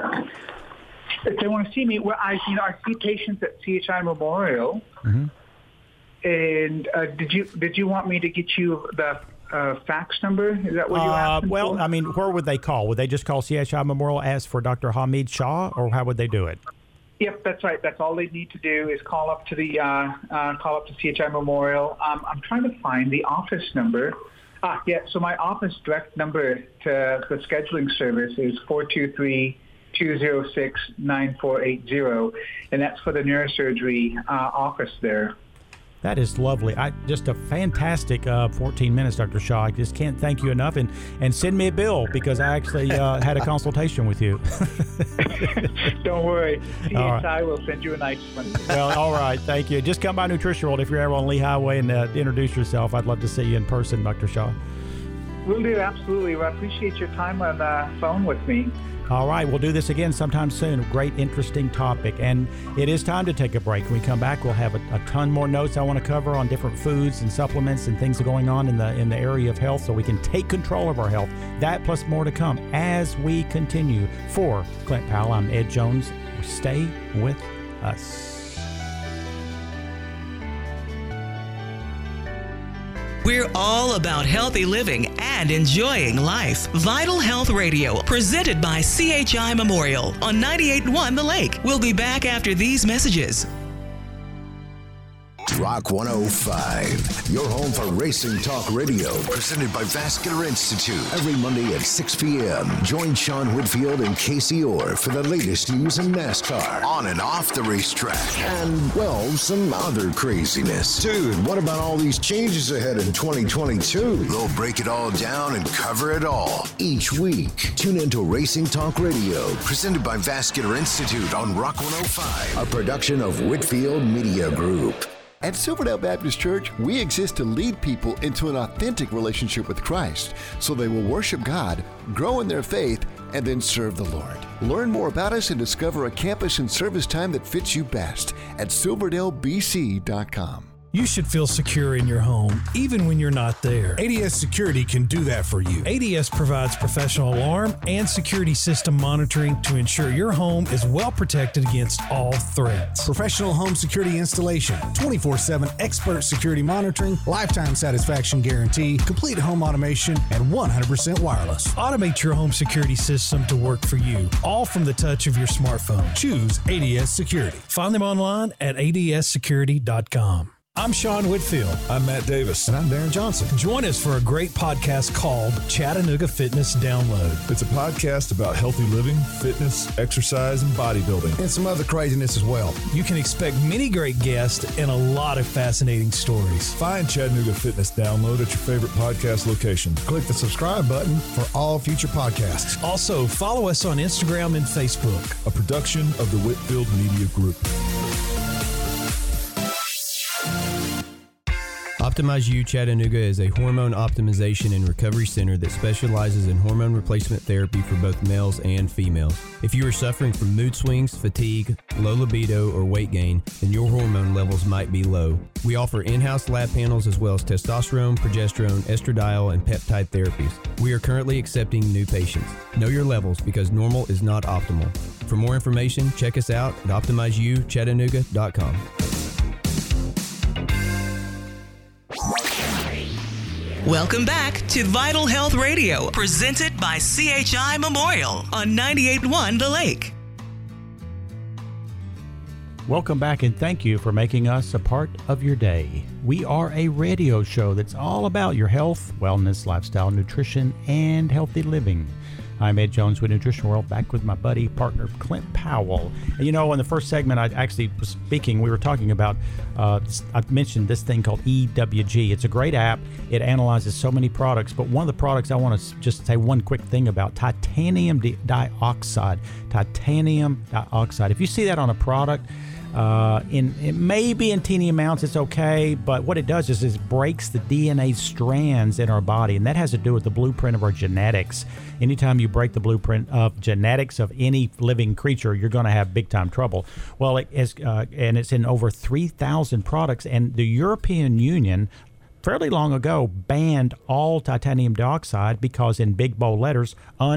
[SPEAKER 9] If they want to see me, well, I, you know, I see patients at C H I Memorial. Mm-hmm. And uh, did you did you want me to get you the uh, fax number? Is that what you asked?
[SPEAKER 3] Uh, well,
[SPEAKER 9] for?
[SPEAKER 3] I mean, where would they call? Would they just call C H I Memorial, ask for Doctor Hamid Shah, or how would they do it?
[SPEAKER 9] Yep, that's right. That's all they need to do is call up to the uh, uh, call up to C H I Memorial. Um, I'm trying to find the office number. Ah, yeah. So my office direct number to the scheduling service is four two three, two zero six, nine four eight zero, and that's for the neurosurgery uh, office there.
[SPEAKER 3] That is lovely. I just a fantastic uh, fourteen minutes, Doctor Shaw. I just can't thank you enough. And, and send me a bill because I actually uh, had a consultation with you.
[SPEAKER 9] Don't worry. C H I
[SPEAKER 3] right.
[SPEAKER 9] will send you a nice one.
[SPEAKER 3] Well, all right. Thank you. Just come by Nutrition World if you're ever on Lee Highway and uh, introduce yourself. I'd love to see you in person, Doctor Shaw.
[SPEAKER 9] Will do, absolutely. Well, I appreciate your time on the phone with me.
[SPEAKER 3] All right, we'll do this again sometime soon. Great, interesting topic. And it is time to take a break. When we come back, we'll have a, a ton more notes I want to cover on different foods and supplements and things going on in the in the area of health so we can take control of our health. That plus more to come as we continue. For Clint Powell, I'm Ed Jones. Stay with us.
[SPEAKER 2] We're all about healthy living and enjoying life. Vital Health Radio, presented by C H I Memorial on ninety-eight point one The Lake. We'll be back after these messages.
[SPEAKER 10] Rock one oh five, your home for racing talk radio, presented by Vascular Institute. Every Monday at six p.m., join Sean Whitfield and Casey Orr for the latest news in NASCAR, on and off the racetrack, and, well, some other craziness. Dude, what about all these changes ahead in twenty twenty-two? They'll break it all down and cover it all each week. Tune into Racing Talk Radio, presented by Vascular Institute on Rock one oh five, a production of Whitfield Media Group.
[SPEAKER 11] At Silverdale Baptist Church, we exist to lead people into an authentic relationship with Christ so they will worship God, grow in their faith, and then serve the Lord. Learn more about us and discover a campus and service time that fits you best at silverdale b c dot com.
[SPEAKER 5] You should feel secure in your home, even when you're not there.
[SPEAKER 12] A D S Security can do that for you.
[SPEAKER 5] A D S provides professional alarm and security system monitoring to ensure your home is well protected against all threats.
[SPEAKER 12] Professional home security installation, twenty-four seven expert security monitoring, lifetime satisfaction guarantee, complete home automation, and one hundred percent wireless.
[SPEAKER 5] Automate your home security system to work for you, all from the touch of your smartphone.
[SPEAKER 12] Choose A D S Security.
[SPEAKER 5] Find them online at a d s security dot com. I'm Sean Whitfield.
[SPEAKER 12] I'm Matt Davis. And I'm Darren Johnson.
[SPEAKER 5] Join us for a great podcast called Chattanooga Fitness Download.
[SPEAKER 12] It's a podcast about healthy living, fitness, exercise, and bodybuilding. And some other craziness as well.
[SPEAKER 5] You can expect many great guests and a lot of fascinating stories.
[SPEAKER 12] Find Chattanooga Fitness Download at your favorite podcast location. Click the subscribe button for all future podcasts.
[SPEAKER 5] Also, follow us on Instagram and Facebook.
[SPEAKER 12] A production of the Whitfield Media Group.
[SPEAKER 13] Optimize U Chattanooga is a hormone optimization and recovery center that specializes in hormone replacement therapy for both males and females. If you are suffering from mood swings, fatigue, low libido, or weight gain, then your hormone levels might be low. We offer in-house lab panels as well as testosterone, progesterone, estradiol, and peptide therapies. We are currently accepting new patients. Know your levels because normal is not optimal. For more information, check us out at optimize u chattanooga dot com.
[SPEAKER 2] Welcome back to Vital Health Radio, presented by C H I Memorial on ninety-eight point one The Lake.
[SPEAKER 3] Welcome back, and thank you for making us a part of your day. We are a radio show that's all about your health, wellness, lifestyle, nutrition, and healthy living. I'm Ed Jones with Nutrition World, back with my buddy, partner, Clint Powell. And you know, in the first segment, I actually was speaking, we were talking about, uh, I mentioned this thing called E W G. It's a great app. It analyzes so many products, but one of the products I want to just say one quick thing about, titanium di- dioxide. Titanium dioxide. If you see that on a product, Uh, in it may be in teeny amounts, it's okay, but what it does is, is it breaks the D N A strands in our body, and that has to do with the blueprint of our genetics. Anytime you break the blueprint of genetics of any living creature, you're going to have big time trouble. Well, it is, uh, and it's in over three thousand products, and the European Union fairly long ago banned all titanium dioxide because, in big bold letters,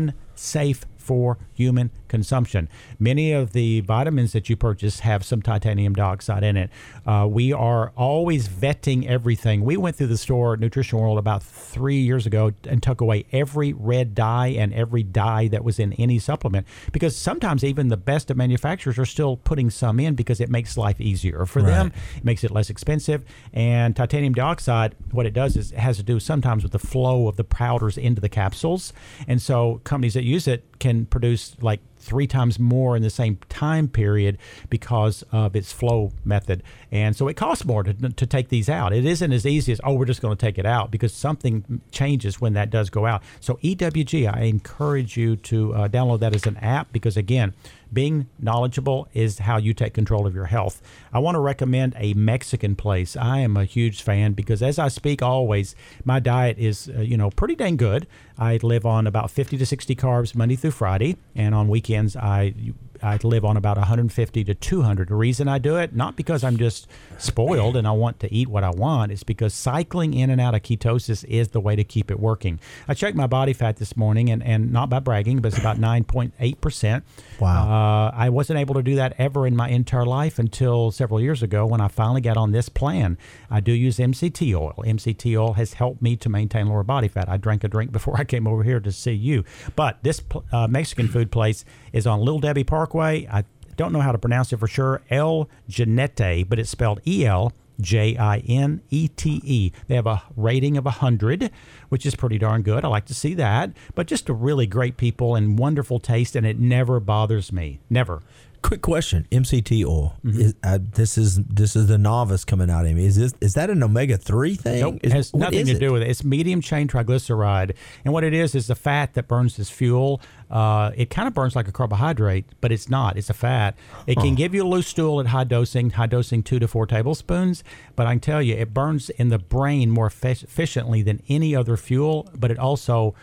[SPEAKER 3] unsafe for human consumption. Many of the vitamins that you purchase have some titanium dioxide in it. Uh, we are always vetting everything. We went through the store, Nutrition World, about three years ago and took away every red dye and every dye that was in any supplement, because sometimes even the best of manufacturers are still putting some in because it makes life easier for
[SPEAKER 4] Right.
[SPEAKER 3] them. It makes it less expensive. And titanium dioxide, what it does is it has to do sometimes with the flow of the powders into the capsules. And so companies that use it can produce like three times more in the same time period because of its flow method. And so it costs more to, to take these out. It isn't as easy as, oh, we're just going to take it out, because something changes when that does go out. So E W G, I encourage you to uh, download that as an app, because again, being knowledgeable is how you take control of your health. I want to recommend a Mexican place. I am a huge fan because, as I speak always, my diet is, uh, you know, pretty dang good. I live on about fifty to sixty carbs Monday through Friday, and on weekends I I live on about one hundred fifty to two hundred. The reason I do it, not because I'm just spoiled and I want to eat what I want, it's because cycling in and out of ketosis is the way to keep it working. I checked my body fat this morning, and, and not by bragging, but it's about nine point eight percent.
[SPEAKER 4] Wow.
[SPEAKER 3] Uh, I wasn't able to do that ever in my entire life until several years ago when I finally got on this plan. I do use M C T oil. M C T oil has helped me to maintain lower body fat. I drank a drink before I came over here to see you. But this uh, Mexican food place is on Little Debbie Parkway. I don't know how to pronounce it for sure. El Jinete, but it's spelled E L J I N E T E. They have a rating of one hundred, which is pretty darn good. I like to see that. But just a really great people and wonderful taste, and it never bothers me. Never.
[SPEAKER 4] Quick question: M C T oil.
[SPEAKER 3] Mm-hmm.
[SPEAKER 4] Is, uh, this is this is the novice coming out of me. Is this is that an omega three thing?
[SPEAKER 3] Nope,
[SPEAKER 4] Is,
[SPEAKER 3] it has
[SPEAKER 4] what
[SPEAKER 3] nothing
[SPEAKER 4] is
[SPEAKER 3] to
[SPEAKER 4] it?
[SPEAKER 3] do with it. It's medium chain triglyceride, and what it is is the fat that burns as fuel. Uh, it kind of burns like a carbohydrate, but it's not. It's a fat. It can
[SPEAKER 4] Huh.
[SPEAKER 3] give you a loose stool at high dosing, high dosing two to four tablespoons. But I can tell you, it burns in the brain more effic- efficiently than any other fuel. But it also,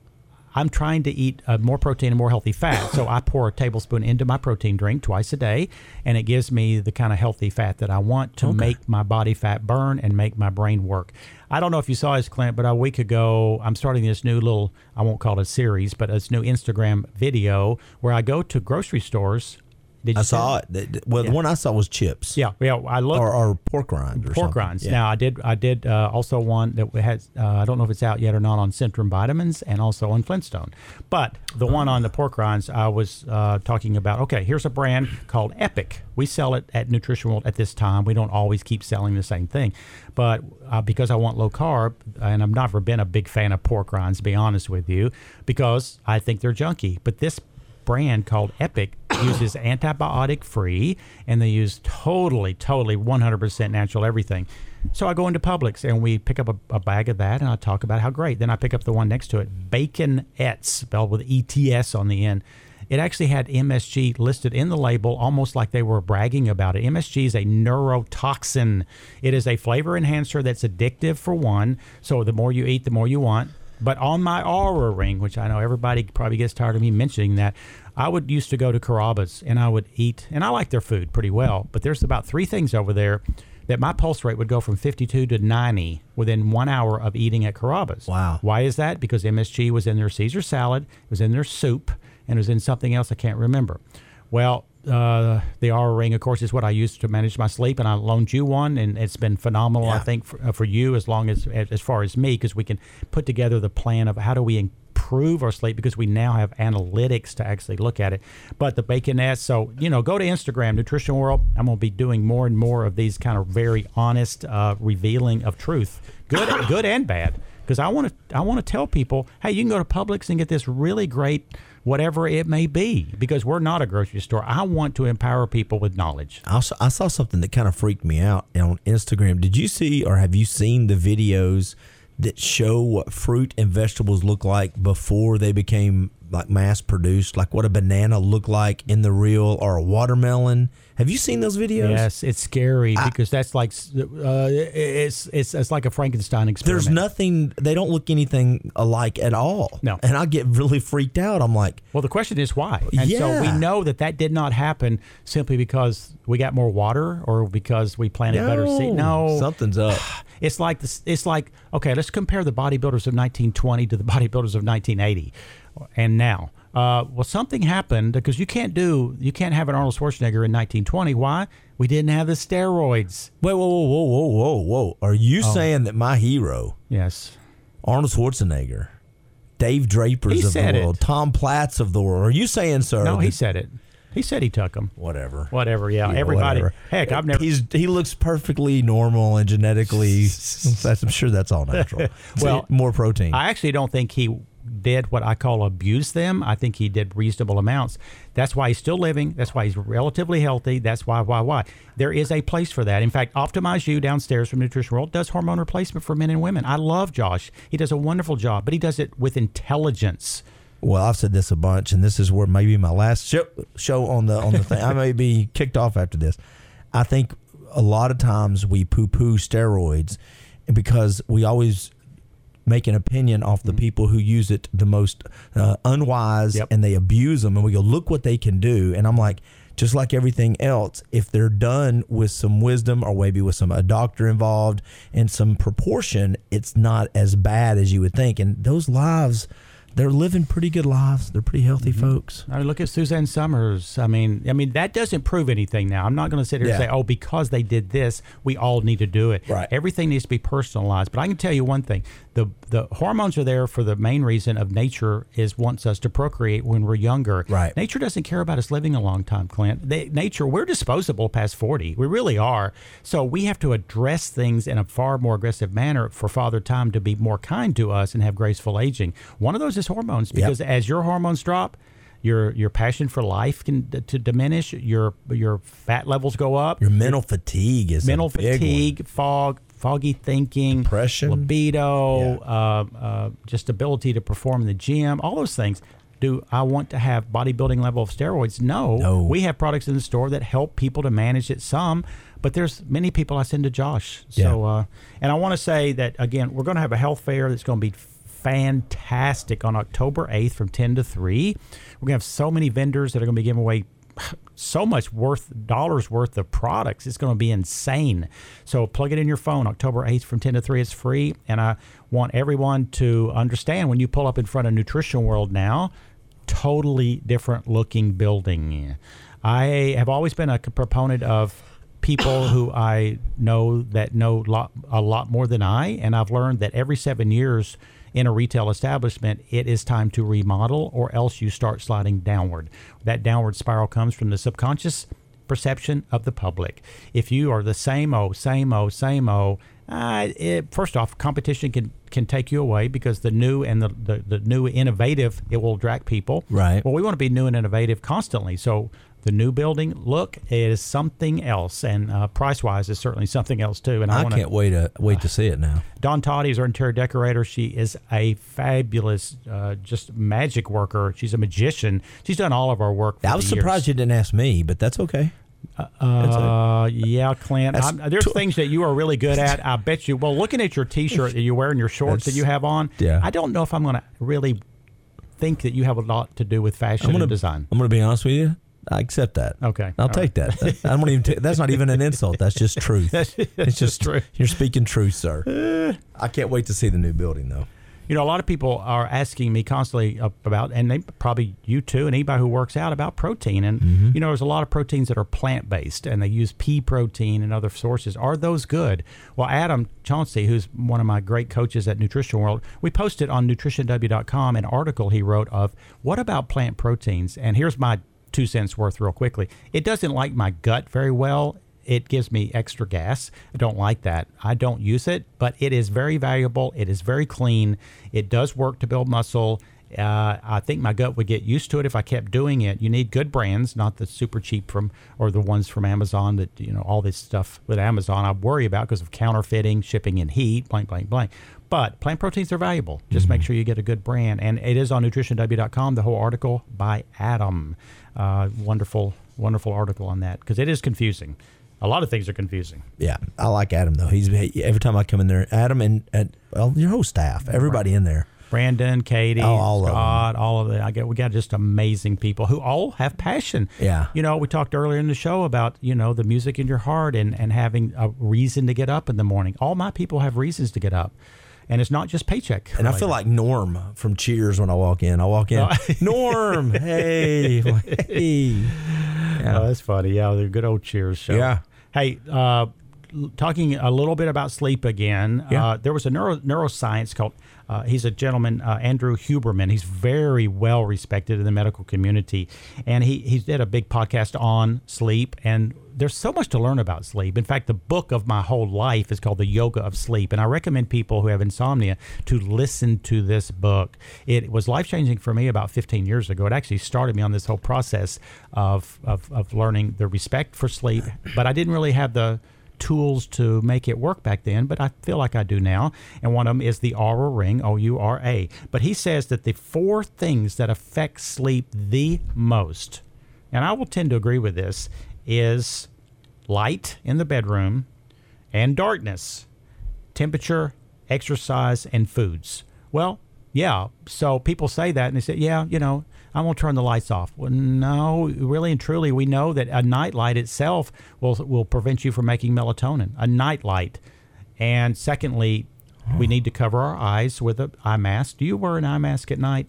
[SPEAKER 3] I'm trying to eat uh, more protein and more healthy fat. So I pour a tablespoon into my protein drink twice a day, and it gives me the kind of healthy fat that I want to
[SPEAKER 4] Okay.
[SPEAKER 3] make my body fat burn and make my brain work. I don't know if you saw this, Clint, but a week ago, I'm starting this new little, I won't call it a series, but this new Instagram video where I go to grocery stores Did you
[SPEAKER 4] I
[SPEAKER 3] see
[SPEAKER 4] saw
[SPEAKER 3] it?
[SPEAKER 4] it. Well,
[SPEAKER 3] Yeah.
[SPEAKER 4] the one I saw was chips.
[SPEAKER 3] Yeah, yeah. I looked
[SPEAKER 4] or, or pork rinds. Or
[SPEAKER 3] pork
[SPEAKER 4] something.
[SPEAKER 3] rinds.
[SPEAKER 4] Yeah.
[SPEAKER 3] Now I did. I did uh, also one that has. Uh, I don't know if it's out yet or not on Centrum Vitamins and also on Flintstone. But the one on the pork rinds, I was uh, talking about. Okay, here's a brand called Epic. We sell it at Nutrition World at this time. We don't always keep selling the same thing, but uh, because I want low carb, and I've never been a big fan of pork rinds, to be honest with you, because I think they're junky. But this brand called Epic uses antibiotic free, and they use totally, totally one hundred percent natural everything. So I go into Publix and we pick up a, a bag of that, and I talk about how great. Then I pick up the one next to it, Baconettes, spelled with E T S on the end. It actually had M S G listed in the label, almost like they were bragging about it. M S G is a neurotoxin. It is a flavor enhancer that's addictive for one. So the more you eat, the more you want. But on my Aura Ring, which I know everybody probably gets tired of me mentioning that, I would used to go to Carrabba's and I would eat, and I like their food pretty well, but there's about three things over there that my pulse rate would go from fifty-two to ninety within one hour of eating at Carrabba's.
[SPEAKER 4] Wow.
[SPEAKER 3] Why is that? Because M S G was in their Caesar salad, it was in their soup, and it was in something else I can't remember. Well, uh, the Aura Ring, of course, is what I use to manage my sleep, and I loaned you one, and it's been phenomenal,
[SPEAKER 4] Yeah.
[SPEAKER 3] I think, for, uh, for you as long as as, as far as me, because we can put together the plan of how do we improve our sleep, because we now have analytics to actually look at it. But the Baconettes, so, you know, go to Instagram, Nutrition World. I'm going to be doing more and more of these kind of very honest uh, revealing of truth, good, good and bad, because I want to I want to tell people, hey, you can go to Publix and get this really great whatever it may be, because we're not a grocery store. I want to empower people with knowledge.
[SPEAKER 4] I saw, I saw something that kind of freaked me out on Instagram. Did you see or have you seen the videos that show what fruit and vegetables look like before they became like mass produced, like what a banana looked like in the real, or a watermelon? Have you seen those videos?
[SPEAKER 3] Yes, it's scary
[SPEAKER 4] I,
[SPEAKER 3] because that's like uh, it's it's it's like a Frankenstein experiment.
[SPEAKER 4] There's nothing; they don't look anything alike at all.
[SPEAKER 3] No,
[SPEAKER 4] and I get really freaked out. I'm like,
[SPEAKER 3] well, the question is why? And
[SPEAKER 4] yeah.
[SPEAKER 3] so we know that that did not happen simply because we got more water or because we planted
[SPEAKER 4] no,
[SPEAKER 3] better seed. No,
[SPEAKER 4] something's up.
[SPEAKER 3] It's like this. It's like okay, let's compare the bodybuilders of nineteen twenty to the bodybuilders of nineteen eighty, and now. Uh, well, something happened because you can't do, you can't have an Arnold Schwarzenegger in nineteen twenty. Why? We didn't have the steroids.
[SPEAKER 4] Wait, whoa, whoa, whoa, whoa, whoa, whoa! Are you
[SPEAKER 3] Oh.
[SPEAKER 4] saying that my hero,
[SPEAKER 3] yes,
[SPEAKER 4] Arnold Schwarzenegger, Dave Drapers
[SPEAKER 3] He
[SPEAKER 4] of the
[SPEAKER 3] said
[SPEAKER 4] world,
[SPEAKER 3] it.
[SPEAKER 4] Tom Platts of the world? Are you saying, sir?
[SPEAKER 3] No, he
[SPEAKER 4] that-
[SPEAKER 3] said it. He said he took them.
[SPEAKER 4] Whatever.
[SPEAKER 3] Whatever. Yeah.
[SPEAKER 4] Yeah,
[SPEAKER 3] Everybody.
[SPEAKER 4] whatever.
[SPEAKER 3] Heck, I've never.
[SPEAKER 4] He's he looks perfectly normal and genetically. that's, I'm sure that's all natural.
[SPEAKER 3] Well,
[SPEAKER 4] more protein.
[SPEAKER 3] I actually don't think he did what I call abuse them. I think he did reasonable amounts. That's why he's still living. That's why he's relatively healthy. That's why, why, why. There is a place for that. In fact, Optimize You downstairs from Nutrition World does hormone replacement for men and women. I love Josh. He does a wonderful job, but he does it with intelligence.
[SPEAKER 4] Well, I've said this a bunch, and this is where maybe my last show, show on the on the thing. I may be kicked off after this. I think a lot of times we poo-poo steroids because we always make an opinion off the people who use it the most uh, unwise,
[SPEAKER 3] Yep.
[SPEAKER 4] and they abuse them, and we go, look what they can do. And I'm like, just like everything else, if they're done with some wisdom or maybe with some a doctor involved and some proportion, it's not as bad as you would think. And those lives, they're living pretty good lives. They're pretty healthy
[SPEAKER 3] Mm-hmm.
[SPEAKER 4] folks.
[SPEAKER 3] I mean, look at Suzanne Summers. I mean, I mean that doesn't prove anything. Now, I'm not going to sit here
[SPEAKER 4] Yeah.
[SPEAKER 3] and say, "Oh, because they did this, we all need to do it."
[SPEAKER 4] Right.
[SPEAKER 3] Everything needs to be personalized. But I can tell you one thing: the the hormones are there for the main reason of nature is wants us to procreate when we're younger.
[SPEAKER 4] Right.
[SPEAKER 3] Nature doesn't care about us living a long time, Clint. They, nature, we're disposable past forty. We really are. So we have to address things in a far more aggressive manner for Father Time to be more kind to us and have graceful aging. One of those is hormones, because as your hormones drop, your your passion for life can d- to diminish. Your your fat levels go up.
[SPEAKER 4] Your mental fatigue is
[SPEAKER 3] mental
[SPEAKER 4] a big
[SPEAKER 3] fatigue,
[SPEAKER 4] one.
[SPEAKER 3] fog, foggy thinking,
[SPEAKER 4] Depression.
[SPEAKER 3] libido, uh, uh, just ability to perform in the gym. All those things. Do I want to have bodybuilding level of steroids? No.
[SPEAKER 4] No.
[SPEAKER 3] We have products in the store that help people to manage it some, but there's many people I send to Josh. So,
[SPEAKER 4] Yeah.
[SPEAKER 3] uh, and I want to say that again, we're going to have a health fair that's going to be fantastic on October eighth from ten to three. We're going to have so many vendors that are going to be giving away so much worth dollars worth of products. It's going to be insane. So plug it in your phone. October eighth from ten to three. It's free. And I want everyone to understand when you pull up in front of Nutrition World now, totally different looking building. I have always been a proponent of people who I know that know lot, a lot more than I, and I've learned that every seven years in a retail establishment, it is time to remodel, or else you start sliding downward. That downward spiral comes from the subconscious perception of the public. If you are the same old, same old, same old, uh, it, first off, competition can, can take you away, because the new and the, the, the new innovative, it will attract people.
[SPEAKER 4] Right.
[SPEAKER 3] Well, we want to be new and innovative constantly. So the new building look is something else, and uh, price-wise is certainly something else too. And I,
[SPEAKER 4] I
[SPEAKER 3] wanna,
[SPEAKER 4] can't wait to wait to see it now.
[SPEAKER 3] Dawn Toddy is our interior decorator. She is a fabulous, uh, just magic worker. She's a magician. She's done all of our work for
[SPEAKER 4] I was
[SPEAKER 3] the
[SPEAKER 4] surprised
[SPEAKER 3] years.
[SPEAKER 4] you didn't ask me, but that's okay.
[SPEAKER 3] Uh, uh yeah, Clint. I'm, there's
[SPEAKER 4] tw-
[SPEAKER 3] things that you are really good at. I bet you. Well, looking at your T-shirt that you wear and your shorts
[SPEAKER 4] That's,
[SPEAKER 3] that you have on,
[SPEAKER 4] yeah.
[SPEAKER 3] I don't know if I'm going to really think that you have a lot to do with fashion
[SPEAKER 4] I'm gonna,
[SPEAKER 3] and design.
[SPEAKER 4] I'm going to be honest with you. I accept that.
[SPEAKER 3] Okay,
[SPEAKER 4] I'll
[SPEAKER 3] all
[SPEAKER 4] take
[SPEAKER 3] right.
[SPEAKER 4] that. I don't even. T- that's not even an insult. That's just truth.
[SPEAKER 3] that's, that's
[SPEAKER 4] it's just
[SPEAKER 3] true.
[SPEAKER 4] You're speaking truth, sir. I can't wait to see the new building, though.
[SPEAKER 3] You know, a lot of people are asking me constantly about, and they probably you too, and anybody who works out, about protein. And,
[SPEAKER 4] Mm-hmm.
[SPEAKER 3] you know, there's a lot of proteins that are plant-based, and they use pea protein and other sources. Are those good? Well, Adam Chauncey, who's one of my great coaches at Nutrition World, we posted on nutrition w dot com an article he wrote of, what about plant proteins? And here's my two cents worth real quickly. It doesn't like my gut very well. It gives me extra gas. I don't like that. I don't use it, but it is very valuable. It is very clean. It does work to build muscle. Uh, I think my gut would get used to it if I kept doing it. You need good brands, not the super cheap from, or the ones from Amazon that, you know, all this stuff with Amazon I worry about because of counterfeiting, shipping in heat, blank, blank, blank. But plant proteins are valuable. Just mm-hmm. make sure you get a good brand. And it is on nutrition w dot com, the whole article by Adam. Uh, wonderful, wonderful article on that, because it is confusing. A lot of things are confusing.
[SPEAKER 4] Yeah, I like Adam though. He's every time I come in there, Adam and, and well, your whole staff, everybody
[SPEAKER 3] right.
[SPEAKER 4] in there.
[SPEAKER 3] Brandon, Katie,
[SPEAKER 4] oh, all
[SPEAKER 3] Scott,
[SPEAKER 4] of
[SPEAKER 3] all of it. I get we got just amazing people who all have passion.
[SPEAKER 4] Yeah.
[SPEAKER 3] You know, we talked earlier in the show about, you know, the music in your heart and, and having a reason to get up in the morning. All my people have reasons to get up. And it's not just paycheck.
[SPEAKER 4] And I feel like Norm from Cheers when I walk in. I walk in, Norm, hey, hey.
[SPEAKER 3] Yeah. Oh, that's funny. Yeah, the good old Cheers show.
[SPEAKER 4] Yeah.
[SPEAKER 3] Hey, uh, talking a little bit about sleep again,
[SPEAKER 4] yeah.
[SPEAKER 3] uh, there was a neuro, neuroscience called, uh, he's a gentleman, uh, Andrew Huberman. He's very well respected in the medical community. And he, he did a big podcast on sleep. And there's so much to learn about sleep. In fact, the book of my whole life is called The Yoga of Sleep. And I recommend people who have insomnia to listen to this book. It was life-changing for me about fifteen years ago. It actually started me on this whole process of, of, of learning the respect for sleep. But I didn't really have the tools to make it work back then, but I feel like I do now. And one of them is the Oura Ring, O U R A. But he says that the four things that affect sleep the most, and I will tend to agree with this, is light in the bedroom and darkness, temperature, exercise, and foods. Well, yeah, so people say that and they say, yeah, you know, I'm going to turn the lights off. Well, no, really and truly, we know that a night light itself will will prevent you from making melatonin, a night light. And secondly, we need to cover our eyes with an eye mask. Do you wear an eye mask at night?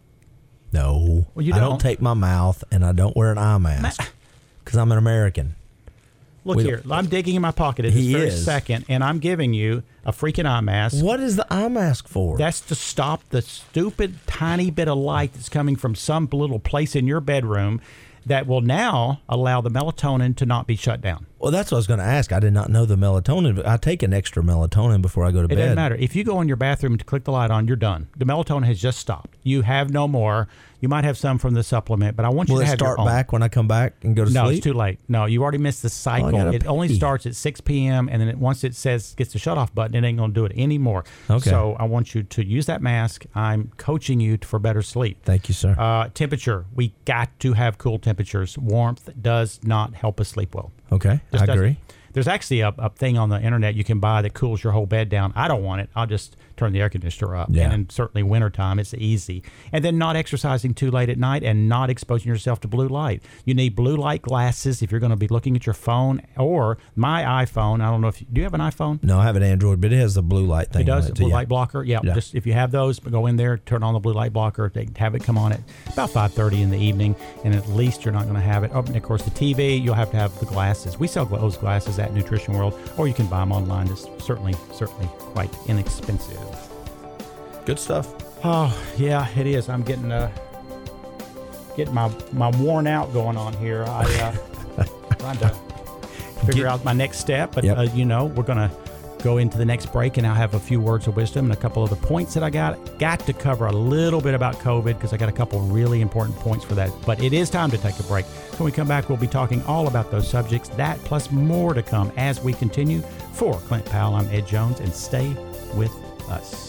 [SPEAKER 4] No.
[SPEAKER 3] Well, you
[SPEAKER 4] I
[SPEAKER 3] don't.
[SPEAKER 4] don't take my mouth, and I don't wear an eye mask because I'm an American.
[SPEAKER 3] Look
[SPEAKER 4] we
[SPEAKER 3] here. I'm digging in my pocket at this
[SPEAKER 4] He
[SPEAKER 3] very
[SPEAKER 4] is.
[SPEAKER 3] second, and I'm giving you a freaking eye mask.
[SPEAKER 4] What is the eye mask for?
[SPEAKER 3] That's to stop the stupid tiny bit of light that's coming from some little place in your bedroom that will now allow the melatonin to not be shut down.
[SPEAKER 4] Well, that's what I was going to ask. I did not know the melatonin. But I take an extra melatonin before I go to
[SPEAKER 3] It
[SPEAKER 4] bed.
[SPEAKER 3] doesn't matter. If you go in your bathroom to click the light on, you're done. The melatonin has just stopped. You have no more. You might have some from the supplement, but I want you
[SPEAKER 4] Will
[SPEAKER 3] to
[SPEAKER 4] it
[SPEAKER 3] have your
[SPEAKER 4] start
[SPEAKER 3] own.
[SPEAKER 4] back when I come back and go to
[SPEAKER 3] No,
[SPEAKER 4] sleep?
[SPEAKER 3] it's too late. No, you already missed the cycle.
[SPEAKER 4] gotta
[SPEAKER 3] It only
[SPEAKER 4] pee.
[SPEAKER 3] starts at six p.m. and then it, once it says gets the shut off button, it ain't going to do it anymore.
[SPEAKER 4] Okay.
[SPEAKER 3] So I want you to use that mask. I'm coaching you for better sleep.
[SPEAKER 4] Thank you, sir.
[SPEAKER 3] Uh, temperature. We got to have cool temperatures. Warmth does not help us sleep well.
[SPEAKER 4] Okay,
[SPEAKER 3] Just
[SPEAKER 4] I
[SPEAKER 3] doesn't.
[SPEAKER 4] agree.
[SPEAKER 3] There's actually a, a thing on the internet you can buy that cools your whole bed down. I don't want it. I'll just turn the air conditioner up.
[SPEAKER 4] Yeah.
[SPEAKER 3] And certainly wintertime, it's easy. And then not exercising too late at night and not exposing yourself to blue light. You need blue light glasses if you're going to be looking at your phone or my iPhone. I don't know if you, do you have an iPhone?
[SPEAKER 4] No, I have an Android, but it has the blue light thing.
[SPEAKER 3] It does,
[SPEAKER 4] on it
[SPEAKER 3] blue
[SPEAKER 4] too, yeah.
[SPEAKER 3] light blocker. Yeah,
[SPEAKER 4] Yeah.
[SPEAKER 3] just if you have those, go in there, turn on the blue light blocker. They have it come on at about five thirty in the evening, and at least you're not going to have it. Oh, and of course, the T V, you'll have to have the glasses. We sell those glasses at Nutrition World, or you can buy them online. It's certainly, certainly quite inexpensive.
[SPEAKER 4] Good stuff.
[SPEAKER 3] Oh, yeah, it is. I'm getting uh, getting my, my worn out going on here. I uh, trying to figure out my next step, but
[SPEAKER 4] Yep.
[SPEAKER 3] uh, you know, we're going to go into the next break, and I'll have a few words of wisdom and a couple of the points that I got. Got to cover a little bit about COVID because I got a couple really important points for that. But it is time to take a break. When we come back, we'll be talking all about those subjects, that plus more to come as we continue. For Clint Powell, I'm Ed Jones, and stay with us.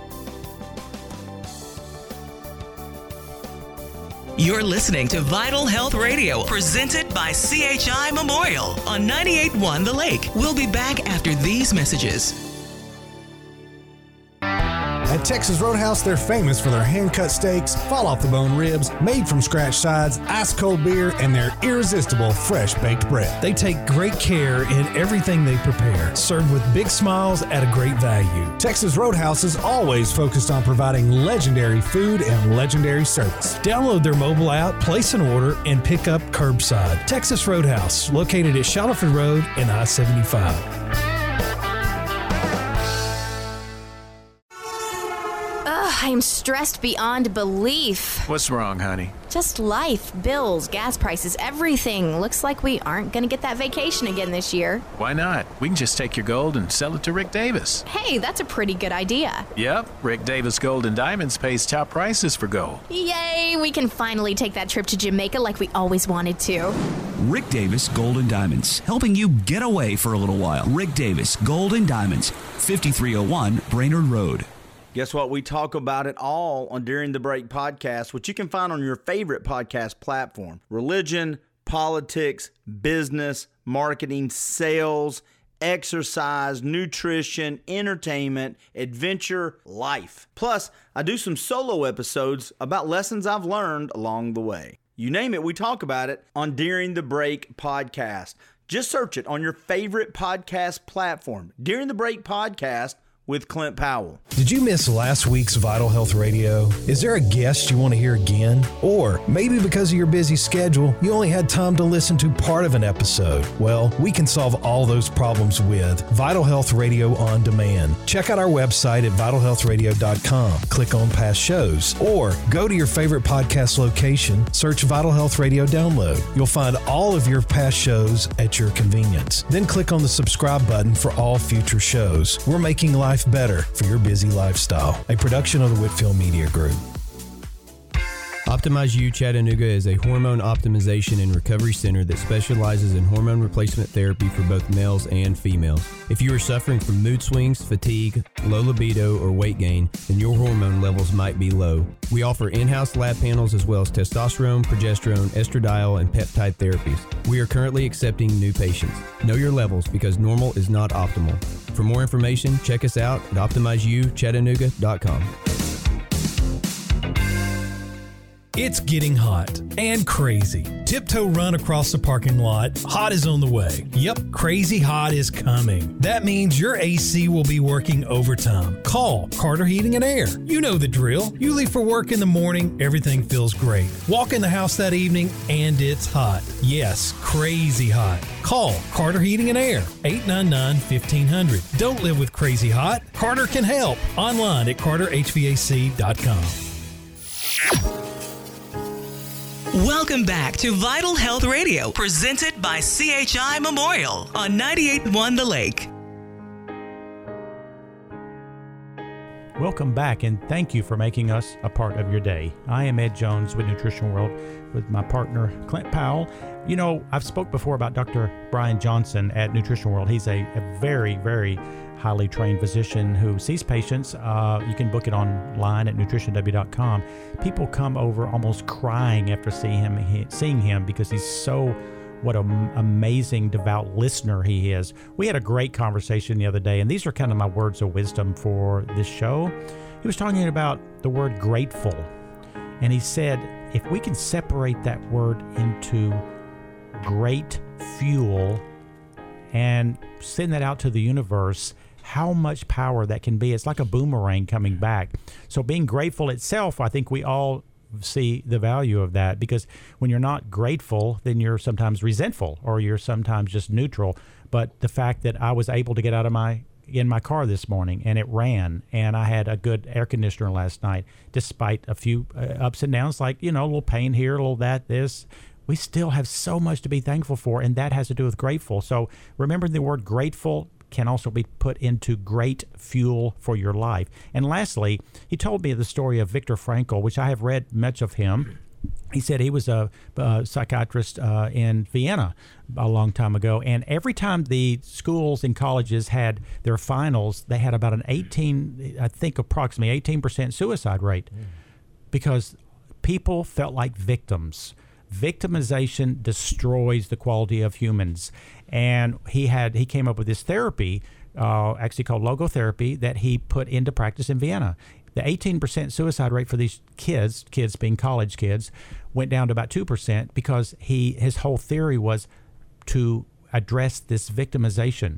[SPEAKER 2] You're listening to Vital Health Radio, presented by C H I Memorial on ninety-eight point one The Lake. We'll be back after these messages.
[SPEAKER 12] At Texas Roadhouse, they're famous for their hand-cut steaks, fall-off-the-bone ribs, made-from-scratch sides, ice-cold beer, and their irresistible fresh-baked bread.
[SPEAKER 5] They take great care in everything they prepare, served with big smiles at a great value.
[SPEAKER 12] Texas Roadhouse is always focused on providing legendary food and legendary service.
[SPEAKER 5] Download their mobile app, place an order, and pick up curbside. Texas Roadhouse, located at Shallowford Road and I seventy-five.
[SPEAKER 14] I'm stressed beyond belief.
[SPEAKER 15] What's wrong, honey?
[SPEAKER 14] Just life, bills, gas prices, everything. Looks like we aren't going to get that vacation again this year.
[SPEAKER 15] Why not? We can just take your gold and sell it to Rick Davis.
[SPEAKER 14] Hey, that's a pretty good idea.
[SPEAKER 15] Yep, Rick Davis Gold and Diamonds pays top prices for gold.
[SPEAKER 14] Yay, we can finally take that trip to Jamaica like we always wanted to.
[SPEAKER 16] Rick Davis Gold and Diamonds, helping you get away for a little while. Rick Davis Gold and Diamonds, fifty-three oh one Brainerd Road.
[SPEAKER 8] Guess what? We talk about it all on During the Break podcast, which you can find on your favorite podcast platform. Religion, politics, business, marketing, sales, exercise, nutrition, entertainment, adventure, life. Plus, I do some solo episodes about lessons I've learned along the way. You name it, we talk about it on During the Break podcast. Just search it on your favorite podcast platform. During the Break podcast with Clint Powell.
[SPEAKER 5] Did you miss last week's Vital Health Radio? Is there a guest you want to hear again? Or maybe because of your busy schedule, you only had time to listen to part of an episode? Well, we can solve all those problems with Vital Health Radio On Demand. Check out our website at vital health radio dot com. Click on past shows or go to your favorite podcast location, search Vital Health Radio Download. You'll find all of your past shows at your convenience. Then click on the subscribe button for all future shows. We're making life better for your busy lifestyle. A production of the Whitfield Media Group.
[SPEAKER 13] Optimize U Chattanooga is a hormone optimization and recovery center that specializes in hormone replacement therapy for both males and females. If you are suffering from mood swings, fatigue, low libido, or weight gain, then your hormone levels might be low. We offer in-house lab panels as well as testosterone, progesterone, estradiol, and peptide therapies. We are currently accepting new patients. Know your levels because normal is not optimal. For more information, check us out at optimize u chattanooga dot com.
[SPEAKER 5] It's getting hot and crazy. Tiptoe run across the parking lot. Hot is on the way. Yep, crazy hot is coming. That means your A C will be working overtime. Call Carter Heating and Air. You know the drill. You leave for work in the morning, everything feels great. Walk in the house that evening and it's hot. Yes, crazy hot. Call Carter Heating and Air, eight nine nine, fifteen hundred. Don't live with crazy hot. Carter can help. Online at carter h v a c dot com.
[SPEAKER 2] Welcome back to Vital Health Radio, presented by C H I Memorial on ninety-eight point one The Lake.
[SPEAKER 3] Welcome back, and thank you for making us a part of your day. I am Ed Jones with Nutrition World with my partner, Clint Powell. You know, I've spoke before about Doctor Brian Johnson at Nutrition World. He's a, a very, very highly trained physician who sees patients. Uh, you can book it online at nutrition w dot com. People come over almost crying after seeing him, he, seeing him because he's so what an amazing, devout listener he is. We had a great conversation the other day, and these are kind of my words of wisdom for this show. He was talking about the word grateful, and he said, if we can separate that word into great fuel and send that out to the universe, how much power that can be. It's like a boomerang coming back. So being grateful itself, I think we all see the value of that, because when you're not grateful, then you're sometimes resentful or you're sometimes just neutral. But the fact that I was able to get out of my in my car this morning and it ran, and I had a good air conditioner last night, despite a few uh, ups and downs, like, you know, a little pain here, a little that, this, we still have so much to be thankful for, and that has to do with grateful. So remember, the word grateful can also be put into great fuel for your life. And lastly, he told me the story of Viktor Frankl, which I have read much of him. He said he was a, a psychiatrist uh, in Vienna a long time ago, and every time the schools and colleges had their finals, they had about an eighteen, I think approximately eighteen percent suicide rate, mm. because people felt like victims. Victimization destroys the quality of humans. And he had he came up with this therapy, uh, actually called logotherapy, that he put into practice in Vienna. The eighteen percent suicide rate for these kids, kids being college kids, went down to about two percent because he his whole theory was to address this victimization.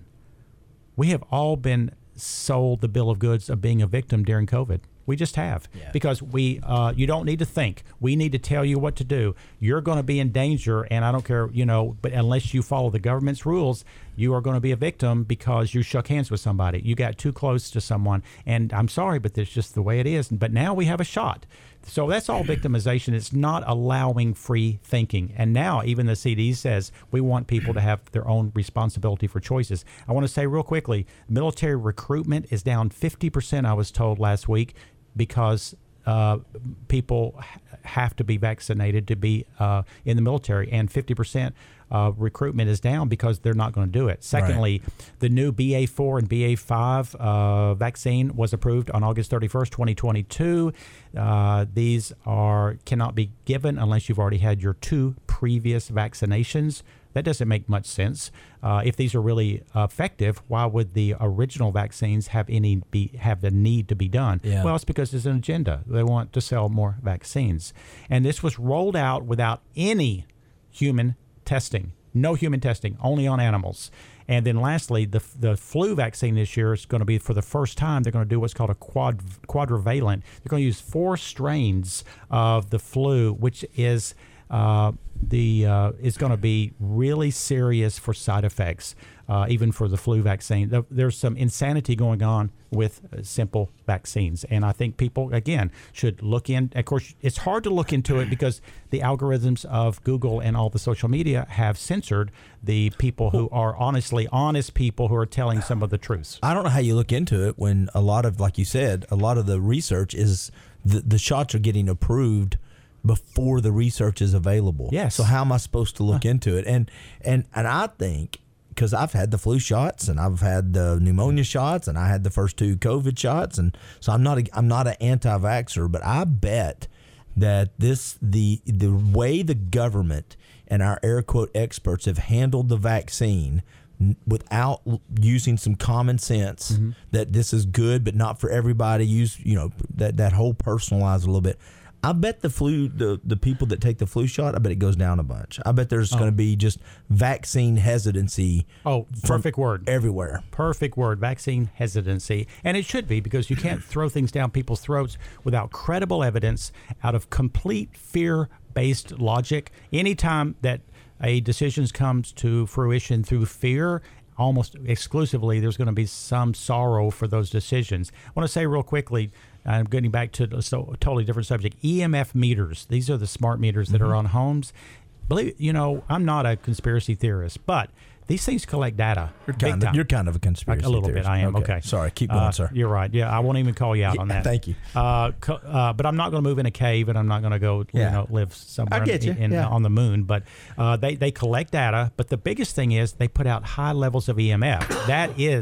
[SPEAKER 3] We have all been sold the bill of goods of being a victim during COVID. We just have, yeah. because we uh, you don't need to think. We need to tell you what to do. You're going to be in danger, and I don't care, you know, but unless you follow the government's rules, you are going to be a victim because you shook hands with somebody. You got too close to someone, and I'm sorry, but that's just the way it is. But now we have a shot. So that's all victimization. It's not allowing free thinking. And now even the C D says we want people to have their own responsibility for choices. I want to say real quickly, military recruitment is down fifty percent, I was told last week, because uh, people have to be vaccinated to be uh, in the military, and fifty percent uh, recruitment is down because they're not going to do it. Secondly, right. the new B A four and B A five uh, vaccine was approved on August thirty-first, twenty twenty-two. Uh, these are cannot be given unless you've already had your two previous vaccinations. That doesn't make much sense. Uh, if these are really effective, why would the original vaccines have any be have the need to be done? Yeah. Well, it's because there's an agenda. They want to sell more vaccines. And this was rolled out without any human testing. No human testing, only on animals. And then lastly, the the flu vaccine this year is going to be, for the first time, they're going to do what's called a quad, quadrivalent. They're going to use four strains of the flu, which is... Uh, the uh, is going to be really serious for side effects, uh, even for the flu vaccine. There's some insanity going on with uh, simple vaccines, and I think people, again, should look in. Of course, it's hard to look into it because the algorithms of Google and all the social media have censored the people who are honestly honest people who are telling some of the truths.
[SPEAKER 4] I don't know how you look into it when a lot of, like you said, a lot of the research is the, the shots are getting approved before the research is available.
[SPEAKER 3] Yes.
[SPEAKER 4] So how am I supposed to look into it? And and and I think, because I've had the flu shots and I've had the pneumonia shots and I had the first two COVID shots, and so I'm not a, I'm not an anti-vaxxer, but I bet that this the the way the government and our air quote experts have handled the vaccine without using some common sense, mm-hmm. that this is good but not for everybody, use you know that that whole personalized a little bit. I bet the flu, the, the people that take the flu shot, I bet it goes down a bunch. I bet there's oh. going to be just vaccine hesitancy.
[SPEAKER 3] Oh, perfect word.
[SPEAKER 4] Everywhere.
[SPEAKER 3] Perfect word, vaccine hesitancy. And it should be, because you can't throw things down people's throats without credible evidence, out of complete fear-based logic. Anytime that a decision comes to fruition through fear, almost exclusively, there's going to be some sorrow for those decisions. I want to say real quickly, I'm getting back to a, so, a totally different subject. E M F meters. These are the smart meters that mm-hmm. are on homes. Believe you know, I'm not a conspiracy theorist, but these things collect data.
[SPEAKER 4] You're kind, of, you're kind of a conspiracy
[SPEAKER 3] A little
[SPEAKER 4] theorist.
[SPEAKER 3] bit, I am. Okay.
[SPEAKER 4] okay. Sorry, keep going,
[SPEAKER 3] uh,
[SPEAKER 4] sir.
[SPEAKER 3] You're right. Yeah, I won't even call you out
[SPEAKER 4] yeah,
[SPEAKER 3] on that.
[SPEAKER 4] Thank you.
[SPEAKER 3] Uh, co- uh, but I'm not going to move in a cave, and I'm not going to go yeah. you know, live somewhere
[SPEAKER 4] I get you.
[SPEAKER 3] in, in,
[SPEAKER 4] yeah.
[SPEAKER 3] on the moon. But uh, they, they collect data. But the biggest thing is they put out high levels of E M F. That is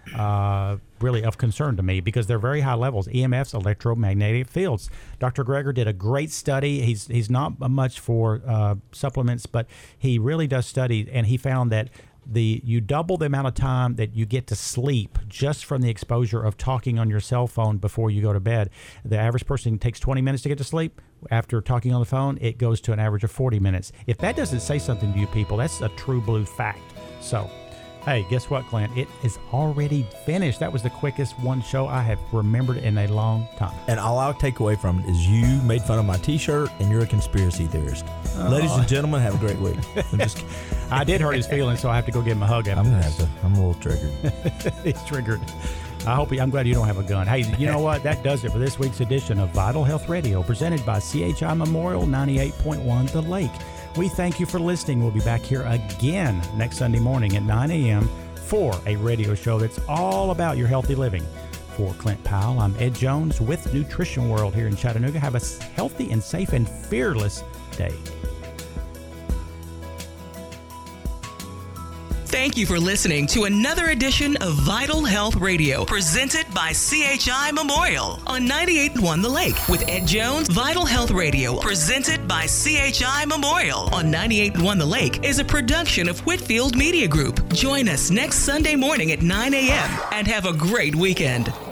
[SPEAKER 3] uh, really of concern to me because they're very high levels. E M Fs, electromagnetic fields. Doctor Greger did a great study. He's he's not much for uh, supplements, but he really does study, and he found that the you double the amount of time that you get to sleep just from the exposure of talking on your cell phone before you go to bed. The average person takes twenty minutes to get to sleep. After talking on the phone, it goes to an average of forty minutes. If that doesn't say something to you people, that's a true blue fact. So, hey, guess what, Clint? It is already finished. That was the quickest one show I have remembered in a long time.
[SPEAKER 4] And all I'll take away from it is you made fun of my T-shirt and you're a conspiracy theorist. Oh. Ladies and gentlemen, have a great week. I'm just
[SPEAKER 3] I did hurt his feelings, so I have to go give him a hug after
[SPEAKER 4] I'm gonna
[SPEAKER 3] this.
[SPEAKER 4] have to. I'm a little triggered.
[SPEAKER 3] He's triggered. I hope. He, I'm glad you don't have a gun. Hey, you know what? That does it for this week's edition of Vital Health Radio, presented by C H I Memorial ninety-eight point one The Lake. We thank you for listening. We'll be back here again next Sunday morning at nine a.m. for a radio show that's all about your healthy living. For Clint Powell, I'm Ed Jones with Nutrition World here in Chattanooga. Have a healthy and safe and fearless day.
[SPEAKER 2] Thank you for listening to another edition of Vital Health Radio, presented by C H I Memorial on ninety-eight point one The Lake with Ed Jones. Vital Health Radio, presented by C H I Memorial on ninety-eight point one The Lake, is a production of Whitfield Media Group. Join us next Sunday morning at nine a.m. and have a great weekend.